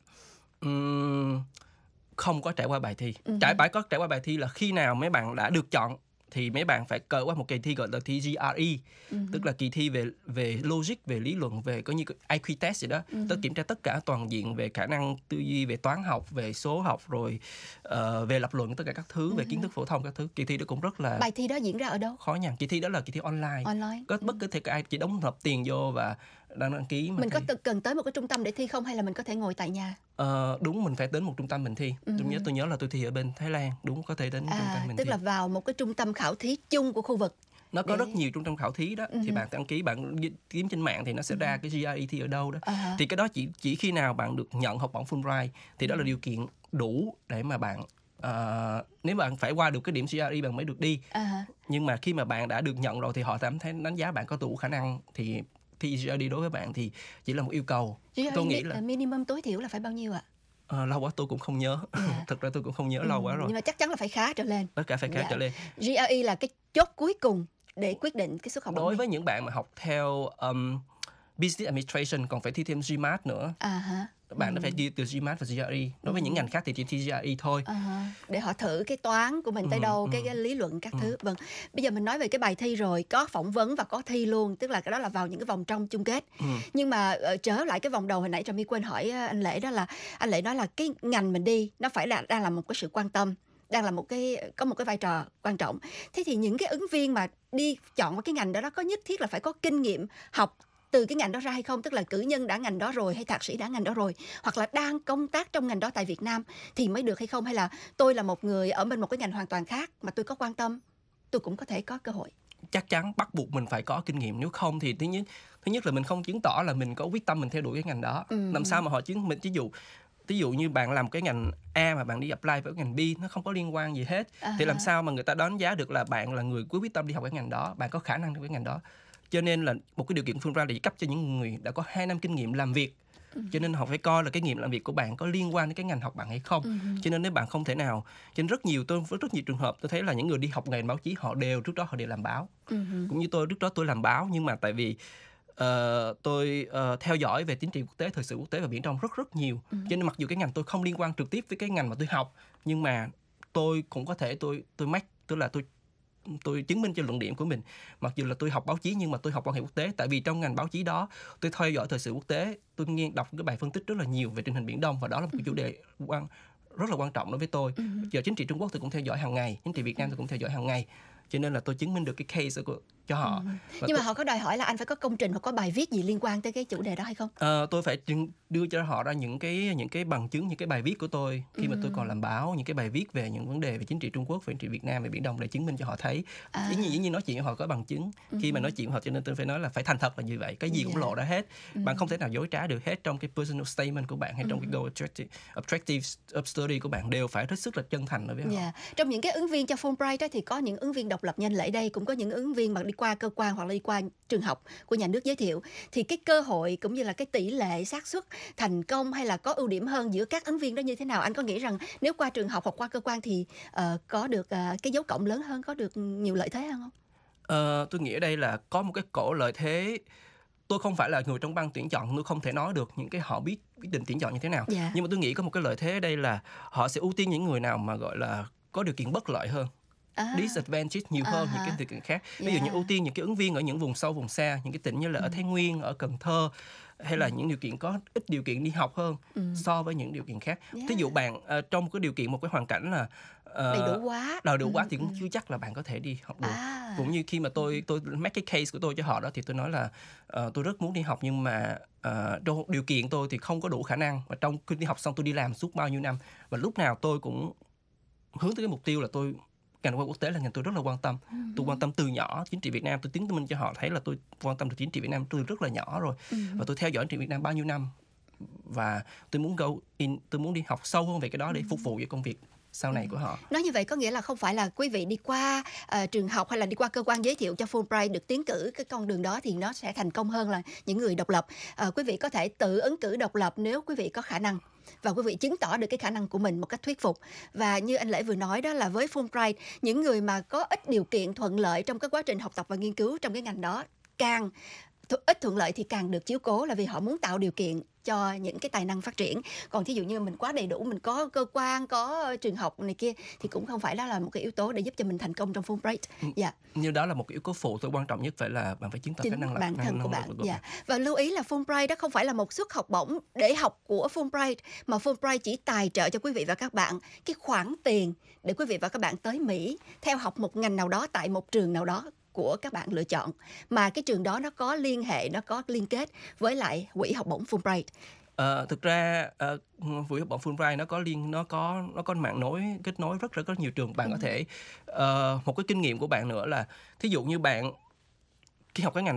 Uhm, không có trải qua bài thi. Uh-huh. Trải bài có trải qua bài thi là khi nào mấy bạn đã được chọn thì mấy bạn phải cờ qua một kỳ thi gọi là thi giê rờ e, uh-huh. tức là kỳ thi về về logic, về lý luận, về có như i kiu test gì đó, uh-huh. tức kiểm tra tất cả toàn diện về khả năng tư duy, về toán học, về số học, rồi uh, về lập luận, tất cả các thứ, uh-huh. về kiến thức phổ thông các thứ. Kỳ thi đó cũng rất là bài thi đó diễn ra ở đâu? Khó nhằn. Kỳ thi đó là kỳ thi online. Online. Có uh-huh. bất cứ thể ai chỉ đóng nộp tiền vô và đăng đăng ký. Mà mình thi. Có cần tới một cái trung tâm để thi không hay là mình có thể ngồi tại nhà? Uh, đúng, mình phải đến một trung tâm mình thi. Uh-huh. Tôi nhớ tôi nhớ là tôi thi ở bên Thái Lan, đúng, có thể đến à, trung tâm mình tức thi. Tức là vào một cái trung tâm khảo thí chung của khu vực. Nó có để... rất nhiều trung tâm khảo thí đó. Uh-huh. Thì bạn đăng ký, bạn kiếm trên mạng thì nó sẽ uh-huh. ra cái giê rờ e thi ở đâu đó. Uh-huh. Thì cái đó chỉ chỉ khi nào bạn được nhận học bổng Fulbright thì đó uh-huh. là điều kiện đủ để mà bạn uh, nếu bạn phải qua được cái điểm giê rờ e bạn mới được đi. Uh-huh. Nhưng mà khi mà bạn đã được nhận rồi thì họ cảm thấy đánh giá bạn có đủ khả năng thì thi giê rờ đê đối với bạn thì chỉ là một yêu cầu. giê rờ đê Tôi nghĩ là minimum tối thiểu là phải bao nhiêu ạ? À, lâu quá tôi cũng không nhớ. Yeah. Thực ra tôi cũng không nhớ, ừ, lâu quá rồi. Nhưng mà chắc chắn là phải khá trở lên. Tất cả phải khá Yeah. trở lên. giê rờ e là cái chốt cuối cùng để quyết định cái suất học bổng Đối này. với những bạn mà học theo um, Business Administration còn phải thi thêm GMAT nữa. À hả. Bạn ừ. đã phải đi từ GMAT và giê rờ e. Đối với ừ. những ngành khác thì chỉ thi giê rờ e thôi. À, để họ thử cái toán của mình tới ừ, đâu, ừ. cái, cái lý luận các ừ. thứ. Vâng. Bây giờ mình nói về cái bài thi rồi, có phỏng vấn và có thi luôn, tức là cái đó là vào những cái vòng trong chung kết. Ừ. Nhưng mà uh, trở lại cái vòng đầu hồi nãy Trà My quên hỏi uh, anh Lễ, đó là anh Lễ nói là cái ngành mình đi nó phải là đang là một cái sự quan tâm, đang là một cái có một cái vai trò quan trọng. Thế thì những cái ứng viên mà đi chọn cái ngành đó đó có nhất thiết là phải có kinh nghiệm học từ cái ngành đó ra hay không? Tức là cử nhân đã ngành đó rồi hay thạc sĩ đã ngành đó rồi, hoặc là đang công tác trong ngành đó tại Việt Nam thì mới được hay không? Hay là tôi là một người ở bên một cái ngành hoàn toàn khác mà tôi có quan tâm, tôi cũng có thể có cơ hội? Chắc chắn bắt buộc mình phải có kinh nghiệm, nếu không thì thứ nhất thứ nhất là mình không chứng tỏ là mình có quyết tâm mình theo đuổi cái ngành đó. Ừ. Làm sao mà họ chứng mình, ví dụ ví dụ như bạn làm cái ngành A mà bạn đi apply với ngành B nó không có liên quan gì hết, à, thì làm sao mà người ta đánh giá được là bạn là người quyết tâm đi học cái ngành đó, bạn có khả năng trong cái ngành đó. Cho nên là một cái điều kiện Fulbright để cấp cho những người đã có hai năm kinh nghiệm làm việc. Ừ. Cho nên họ phải coi là cái nghiệm làm việc của bạn có liên quan đến cái ngành học bạn hay không. Ừ. Cho nên nếu bạn không thể nào, cho nên rất nhiều tôi với rất nhiều trường hợp tôi thấy là những người đi học ngành báo chí họ đều trước đó họ đều làm báo. Ừ. Cũng như tôi trước đó tôi làm báo, nhưng mà tại vì uh, tôi uh, theo dõi về chính trị quốc tế, thời sự quốc tế và biển Đông rất rất nhiều. Ừ. Cho nên mặc dù cái ngành tôi không liên quan trực tiếp với cái ngành mà tôi học, nhưng mà tôi cũng có thể tôi tôi make, tức là tôi tôi chứng minh cho luận điểm của mình. Mặc dù là tôi học báo chí nhưng mà tôi học quan hệ quốc tế, tại vì trong ngành báo chí đó tôi theo dõi thời sự quốc tế, tôi nghe đọc cái bài phân tích rất là nhiều về tình hình Biển Đông, và đó là một cái chủ đề quan rất là quan trọng đối với tôi. Ừ. Giờ chính trị Trung Quốc tôi cũng theo dõi hàng ngày, chính trị Việt Nam tôi cũng theo dõi hàng ngày, cho nên là tôi chứng minh được cái case của cho họ. Ừ. Nhưng tôi... mà họ có đòi hỏi là anh phải có công trình hoặc có bài viết gì liên quan tới cái chủ đề đó hay không? À, tôi phải đưa cho họ ra những cái những cái bằng chứng, những cái bài viết của tôi khi ừ. mà tôi còn làm báo, những cái bài viết về những vấn đề về chính trị Trung Quốc, về chính trị Việt Nam, về Biển Đông để chứng minh cho họ thấy. À. Dĩ nhiên, dĩ nhiên nói chuyện với họ có bằng chứng. Ừ. Khi mà nói chuyện với họ, cho nên tôi phải nói là phải thành thật là như vậy. Cái gì cũng yeah. lộ ra hết. Ừ. Bạn không thể nào dối trá được hết trong cái personal statement của bạn hay trong ừ. cái goal objective of study của bạn, đều phải hết sức là chân thành đối với yeah. họ. Trong những cái ứng viên cho Fulbright đó thì có những ứng viên độc lập như anh Lễ đây, cũng có những ứng viên mà đi qua cơ quan hoặc là đi qua trường học của nhà nước giới thiệu, thì cái cơ hội cũng như là cái tỷ lệ xác suất thành công hay là có ưu điểm hơn giữa các ứng viên đó như thế nào? Anh có nghĩ rằng nếu qua trường học hoặc qua cơ quan thì uh, có được uh, cái dấu cộng lớn hơn, có được nhiều lợi thế hơn không? Uh, tôi nghĩ ở đây là có một cái cổ lợi thế. Tôi không phải là người trong ban tuyển chọn, tôi không thể nói được những cái họ biết quyết định tuyển chọn như thế nào. Yeah. Nhưng mà tôi nghĩ có một cái lợi thế ở đây là họ sẽ ưu tiên những người nào mà gọi là có điều kiện bất lợi hơn. À. Disadvantage nhiều hơn à. những cái điều kiện khác. Ví yeah. dụ như ưu tiên những cái ứng viên ở những vùng sâu vùng xa, những cái tỉnh như là ừ. ở Thái Nguyên, ở Cần Thơ, hay là ừ. những điều kiện có ít điều kiện đi học hơn ừ. so với những điều kiện khác. Yeah. Ví dụ bạn uh, trong một cái điều kiện, một cái hoàn cảnh là uh, đầy đủ quá, đầy đủ quá ừ. thì cũng chưa chắc là bạn có thể đi học được. À. Cũng như khi mà tôi tôi make cái case của tôi cho họ đó, thì tôi nói là uh, tôi rất muốn đi học nhưng mà uh, điều kiện tôi thì không có đủ khả năng. Và trong khi đi học xong tôi đi làm suốt bao nhiêu năm, và lúc nào tôi cũng hướng tới cái mục tiêu là tôi ngành quan quốc tế là ngành tôi rất là quan tâm. Ừ. Tôi quan tâm từ nhỏ chính trị Việt Nam, tôi chứng minh cho họ thấy là tôi quan tâm được chính trị Việt Nam từ rất là nhỏ rồi. Ừ. Và tôi theo dõi chính trị Việt Nam bao nhiêu năm, và tôi muốn go in, tôi muốn đi học sâu hơn về cái đó để phục vụ cho công việc sau này của họ. Nói như vậy có nghĩa là không phải là quý vị đi qua uh, trường học hay là đi qua cơ quan giới thiệu cho Fulbright được tiến cử cái con đường đó thì nó sẽ thành công hơn là những người độc lập. Uh, quý vị có thể tự ứng cử độc lập nếu quý vị có khả năng và quý vị chứng tỏ được cái khả năng của mình một cách thuyết phục. Và như anh Lễ vừa nói đó, là với Fulbright, những người mà có ít điều kiện thuận lợi trong cái quá trình học tập và nghiên cứu trong cái ngành đó, càng ít thuận lợi thì càng được chiếu cố, là vì họ muốn tạo điều kiện cho những cái tài năng phát triển. Còn thí dụ như mình quá đầy đủ, mình có cơ quan, có trường học này kia thì cũng không phải đó là một cái yếu tố để giúp cho mình thành công trong Fulbright. Dạ. Yeah. Nhưng đó là một cái yếu tố phụ thôi, quan trọng nhất phải là bạn phải chứng tỏ khả năng bản thân của bạn. Dạ. Yeah. Và lưu ý là Fulbright đó không phải là một suất học bổng để học của Fulbright, mà Fulbright chỉ tài trợ cho quý vị và các bạn cái khoản tiền để quý vị và các bạn tới Mỹ theo học một ngành nào đó tại một trường nào đó của các bạn lựa chọn, mà cái trường đó nó có liên hệ, nó có liên kết với lại quỹ học bổng Fulbright. À, thực ra uh, quỹ học bổng Fulbright nó có liên nó có nó có mạng nối, kết nối rất rất rất nhiều trường. Bạn ừ. có thể uh, một cái kinh nghiệm của bạn nữa là thí dụ như bạn khi học cái ngành đó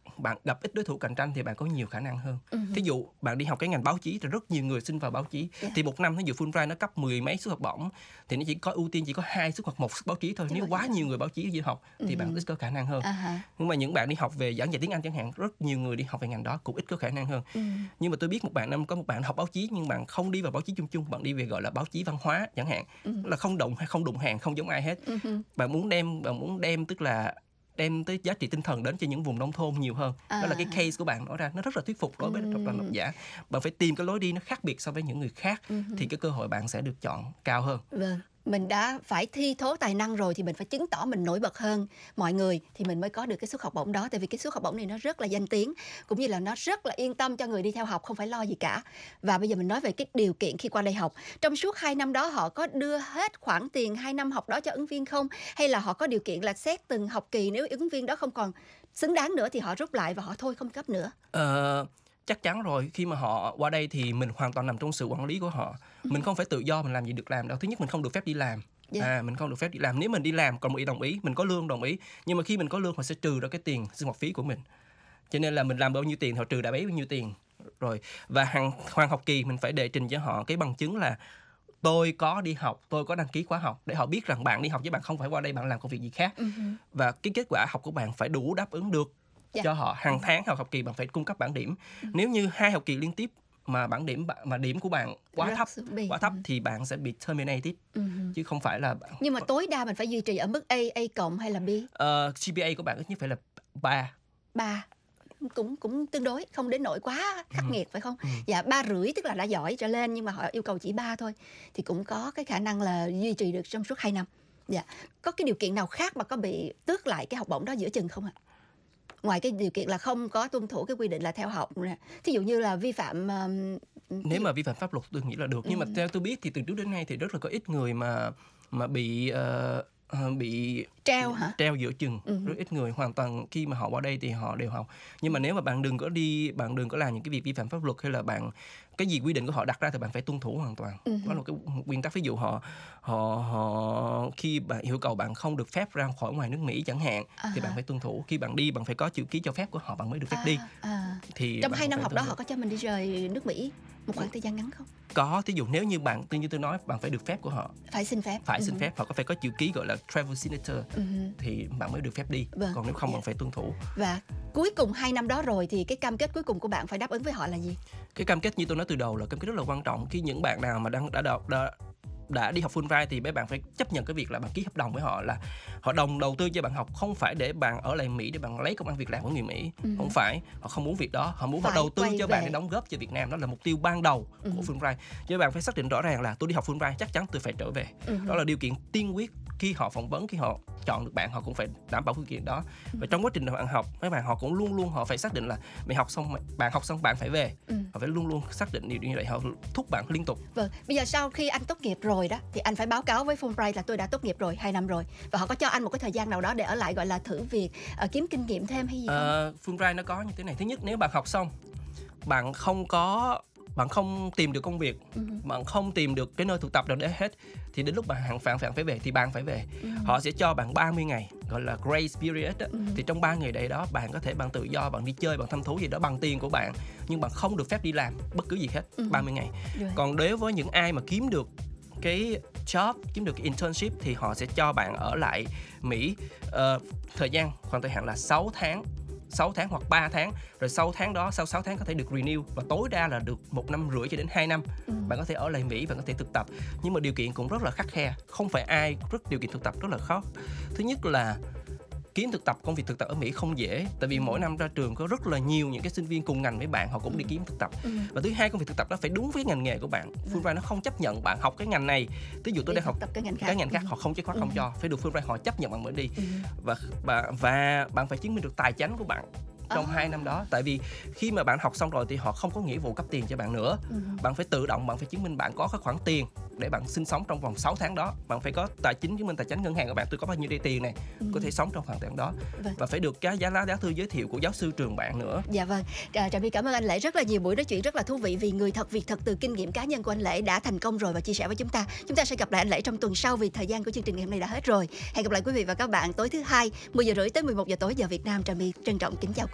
bạn gặp ít đối thủ cạnh tranh thì bạn có nhiều khả năng hơn. Ừ. Thí dụ bạn đi học cái ngành báo chí thì rất nhiều người xin vào báo chí. Yeah. Thì một năm ví dụ Fulbright nó cấp mười mấy suất học bổng thì nó chỉ có ưu tiên chỉ có hai suất hoặc một suất báo chí thôi. Chứ Nếu mà quá gì đâu. nhiều người báo chí đi học thì Ừ. bạn ít có khả năng hơn. À ha. Nhưng mà những bạn đi học về giảng dạy tiếng Anh chẳng hạn, rất nhiều người đi học về ngành đó cũng ít có khả năng hơn. Ừ. Nhưng mà tôi biết một bạn năm có một bạn học báo chí nhưng bạn không đi vào báo chí chung chung, bạn đi về gọi là báo chí văn hóa chẳng hạn, Ừ. là không đụng hay không đụng hàng, không giống ai hết. Ừ. Bạn muốn đem bạn muốn đem tức là đem tới giá trị tinh thần đến cho những vùng nông thôn nhiều hơn. À. Đó là cái case của bạn nói ra nó rất là thuyết phục đối với Ừ. độc độc giả. Bạn phải tìm cái lối đi nó khác biệt so với những người khác Ừ. thì cái cơ hội bạn sẽ được chọn cao hơn. Vâng, mình đã phải thi thố tài năng rồi thì mình phải chứng tỏ mình nổi bật hơn mọi người thì mình mới có được cái suất học bổng đó. Tại vì cái suất học bổng này nó rất là danh tiếng, cũng như là nó rất là yên tâm cho người đi theo học, không phải lo gì cả. Và bây giờ mình nói về cái điều kiện khi qua đây học. Trong suốt hai năm đó họ có đưa hết khoản tiền hai năm học đó cho ứng viên không? Hay là họ có điều kiện là xét từng học kỳ, nếu ứng viên đó không còn xứng đáng nữa thì họ rút lại và họ thôi không cấp nữa? Ờ, chắc chắn rồi, khi mà họ qua đây thì mình hoàn toàn nằm trong sự quản lý của họ. Mình không phải tự do mình làm gì được làm đâu. Thứ nhất mình không được phép đi làm. Yeah. À, mình không được phép đi làm. Nếu mình đi làm còn một ý đồng ý, mình có lương đồng ý. Nhưng mà khi mình có lương họ sẽ trừ ra cái tiền sinh hoạt phí của mình. Cho nên là mình làm bao nhiêu tiền họ trừ đã bấy bao nhiêu tiền. Rồi và hàng hoàn học kỳ mình phải đệ trình cho họ cái bằng chứng là tôi có đi học, tôi có đăng ký khóa học để họ biết rằng bạn đi học chứ bạn không phải qua đây bạn làm công việc gì khác. Ừ. Và cái kết quả học của bạn phải đủ đáp ứng được Dạ. cho họ. Hàng tháng học học kỳ bạn phải cung cấp bảng điểm. Nếu như hai học kỳ liên tiếp mà bảng điểm bạn- mà điểm của bạn quá Rất thấp, xuống đi. quá thấp thì bạn sẽ bị terminated Ừ. chứ không phải là bạn. Nhưng mà tối đa mình phải duy trì ở mức A, A cộng hay là B? Ờ, giê pê a của bạn ít nhất phải là ba. Ba, cũng cũng tương đối, không đến nỗi quá khắc Ừ. nghiệt phải không? Ừ. Dạ, ba rưỡi tức là đã giỏi trở lên, nhưng mà họ yêu cầu chỉ ba thôi thì cũng có cái khả năng là duy trì được trong suốt hai năm. Dạ, có cái điều kiện nào khác mà có bị tước lại cái học bổng đó giữa chừng không ạ? Ngoài cái điều kiện là không có tuân thủ cái quy định là theo học nè, thí dụ như là vi phạm um, Nếu mà vi phạm pháp luật tôi nghĩ là được. Nhưng mà Ừ. theo tôi biết thì từ trước đến nay thì rất là có ít người mà mà bị ờ, ờ, bị treo hả? treo giữa chừng. Ừ. Rất ít người hoàn toàn khi mà họ qua đây thì họ đều học. Nhưng mà nếu mà bạn đừng có đi, bạn đừng có làm những cái việc vi phạm pháp luật hay là bạn cái gì quy định của họ đặt ra thì bạn phải tuân thủ hoàn toàn. Ừ. Đó là cái nguyên tắc. Ví dụ họ họ họ khi bạn yêu cầu bạn không được phép ra khỏi ngoài nước Mỹ chẳng hạn À. thì bạn phải tuân thủ. Khi bạn đi bạn phải có chữ ký cho phép của họ bạn mới được phép À, đi. à. Thì Trong bạn hai năm phải học tuân đó thủ. họ có cho mình đi rời nước Mỹ một khoảng thời gian ngắn không? Có, thí dụ nếu như bạn như tôi nói bạn phải được phép của họ, Phải xin phép. phải xin Ừ. phép, họ có phải có chữ ký gọi là travel signature Ừ. thì bạn mới được phép đi. Vâng. Còn nếu không Dạ. bạn phải tuân thủ. Và cuối cùng hai năm đó rồi thì cái cam kết cuối cùng của bạn phải đáp ứng với họ là gì? Cái cam kết như tôi nói từ đầu là cam kết rất là quan trọng. Khi những bạn nào mà đang đã đọc đã, đã đi học Fulbright thì mấy bạn phải chấp nhận cái việc là bạn ký hợp đồng với họ, là họ đồng đầu tư cho bạn học không phải để bạn ở lại Mỹ để bạn lấy công ăn việc làm của người Mỹ. Ừ. Không phải, họ không muốn việc đó, họ muốn Phải họ đầu tư quay cho bạn về. để đóng góp cho Việt Nam. Đó là mục tiêu ban đầu Ừ. của Fulbright. Cho nên bạn phải xác định rõ ràng là tôi đi học Fulbright chắc chắn tôi phải trở về. Ừ. Đó là điều kiện tiên quyết. Khi họ phỏng vấn, khi họ chọn được bạn, họ cũng phải đảm bảo điều kiện đó. Và trong quá trình bạn học, mấy bạn họ cũng luôn luôn họ phải xác định là mày học xong, bạn học xong bạn phải về. Ừ. Họ phải luôn luôn xác định điều như vậy, họ thúc bạn liên tục. Vâng, bây giờ sau khi anh tốt nghiệp rồi đó thì anh phải báo cáo với Fulbright là tôi đã tốt nghiệp rồi hai năm rồi, và họ có cho anh một cái thời gian nào đó để ở lại gọi là thử việc, ờ, kiếm kinh nghiệm thêm hay gì không? Ờ, Fulbright nó có như thế này. Thứ nhất, nếu bạn học xong, bạn không có bạn không tìm được công việc, Ừ. bạn không tìm được cái nơi thực tập nào để hết thì đến lúc bạn hàng phản phản phải về thì bạn phải về. Ừ. Họ sẽ cho bạn ba mươi ngày gọi là grace period đó. Ừ. Thì trong ba ngày đấy đó bạn có thể bạn tự do, bạn đi chơi, bạn thăm thú gì đó bằng tiền của bạn, nhưng bạn không được phép đi làm bất cứ gì hết. Ừ. ba mươi ngày. Rồi. Còn đối với những ai mà kiếm được cái job, kiếm được cái internship thì họ sẽ cho bạn ở lại Mỹ ờ, thời gian khoảng thời hạn là sáu tháng sáu tháng hoặc ba tháng, rồi sau tháng đó sau sáu tháng có thể được renew và tối đa là được một năm rưỡi cho đến hai năm. Ừ. Bạn có thể ở lại Mỹ và có thể thực tập, nhưng mà điều kiện cũng rất là khắt khe, không phải ai rất điều kiện thực tập rất là khó. Thứ nhất là kiếm thực tập, công việc thực tập ở Mỹ không dễ, tại vì mỗi năm ra trường có rất là nhiều những cái sinh viên cùng ngành với bạn họ cũng đi kiếm thực tập. Ừ. Và thứ hai, công việc thực tập đó phải đúng với ngành nghề của bạn. Fulbright nó không chấp nhận bạn học cái ngành này, ví dụ tôi Đi đang học thực tập cái ngành khác. cái ngành khác Ừ. họ không check khóa, Ừ. không cho, phải được Fulbright họ chấp nhận bạn mới đi. Ừ. Và và và bạn phải chứng minh được tài chánh của bạn trong À. hai năm đó, tại vì khi mà bạn học xong rồi thì họ không có nghĩa vụ cấp tiền cho bạn nữa. Ừ. Bạn phải tự động, bạn phải chứng minh bạn có cái khoản tiền để bạn sinh sống trong vòng sáu tháng đó. Bạn phải có tài chính, chứng minh tài chính ngân hàng của bạn, tôi có bao nhiêu đây tiền này, Ừ. có thể sống trong khoảng thời gian đó. Vâng. Và phải được cái giá lá giá thư giới thiệu của giáo sư trường bạn nữa. Dạ vâng, à, Trà My cảm ơn anh Lễ rất là nhiều, buổi nói chuyện rất là thú vị vì người thật việc thật từ kinh nghiệm cá nhân của anh Lễ đã thành công rồi và chia sẻ với chúng ta. Chúng ta sẽ gặp lại anh Lễ trong tuần sau vì thời gian của chương trình ngày hôm nay đã hết rồi. Hẹn gặp lại quý vị và các bạn tối thứ hai mười giờ rưỡi tới mười một giờ tối giờ Việt Nam. Trà My trân trọng kính chào quý vị.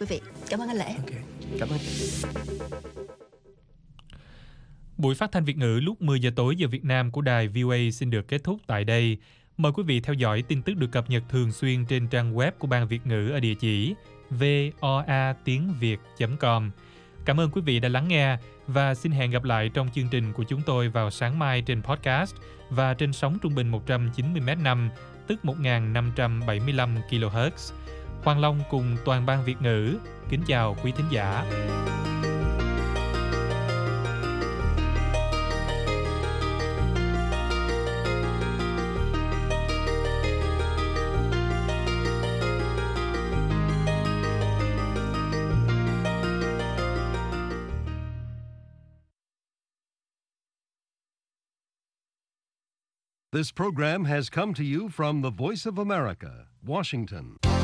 quý vị. Cảm ơn anh Lễ. Okay. Cảm ơn. Buổi phát thanh Việt ngữ lúc mười giờ tối giờ Việt Nam của đài vê o a xin được kết thúc tại đây. Mời quý vị theo dõi tin tức được cập nhật thường xuyên trên trang web của Ban Việt ngữ ở địa chỉ voa tiếng việt chấm com. Cảm ơn quý vị đã lắng nghe và xin hẹn gặp lại trong chương trình của chúng tôi vào sáng mai trên podcast và trên sóng trung bình một trăm chín mươi mét năm, tức một nghìn năm trăm bảy mươi lăm ki lô héc. Hoàng Long cùng toàn ban Việt ngữ kính chào quý thính giả. This program has come to you from the Voice of America, Washington.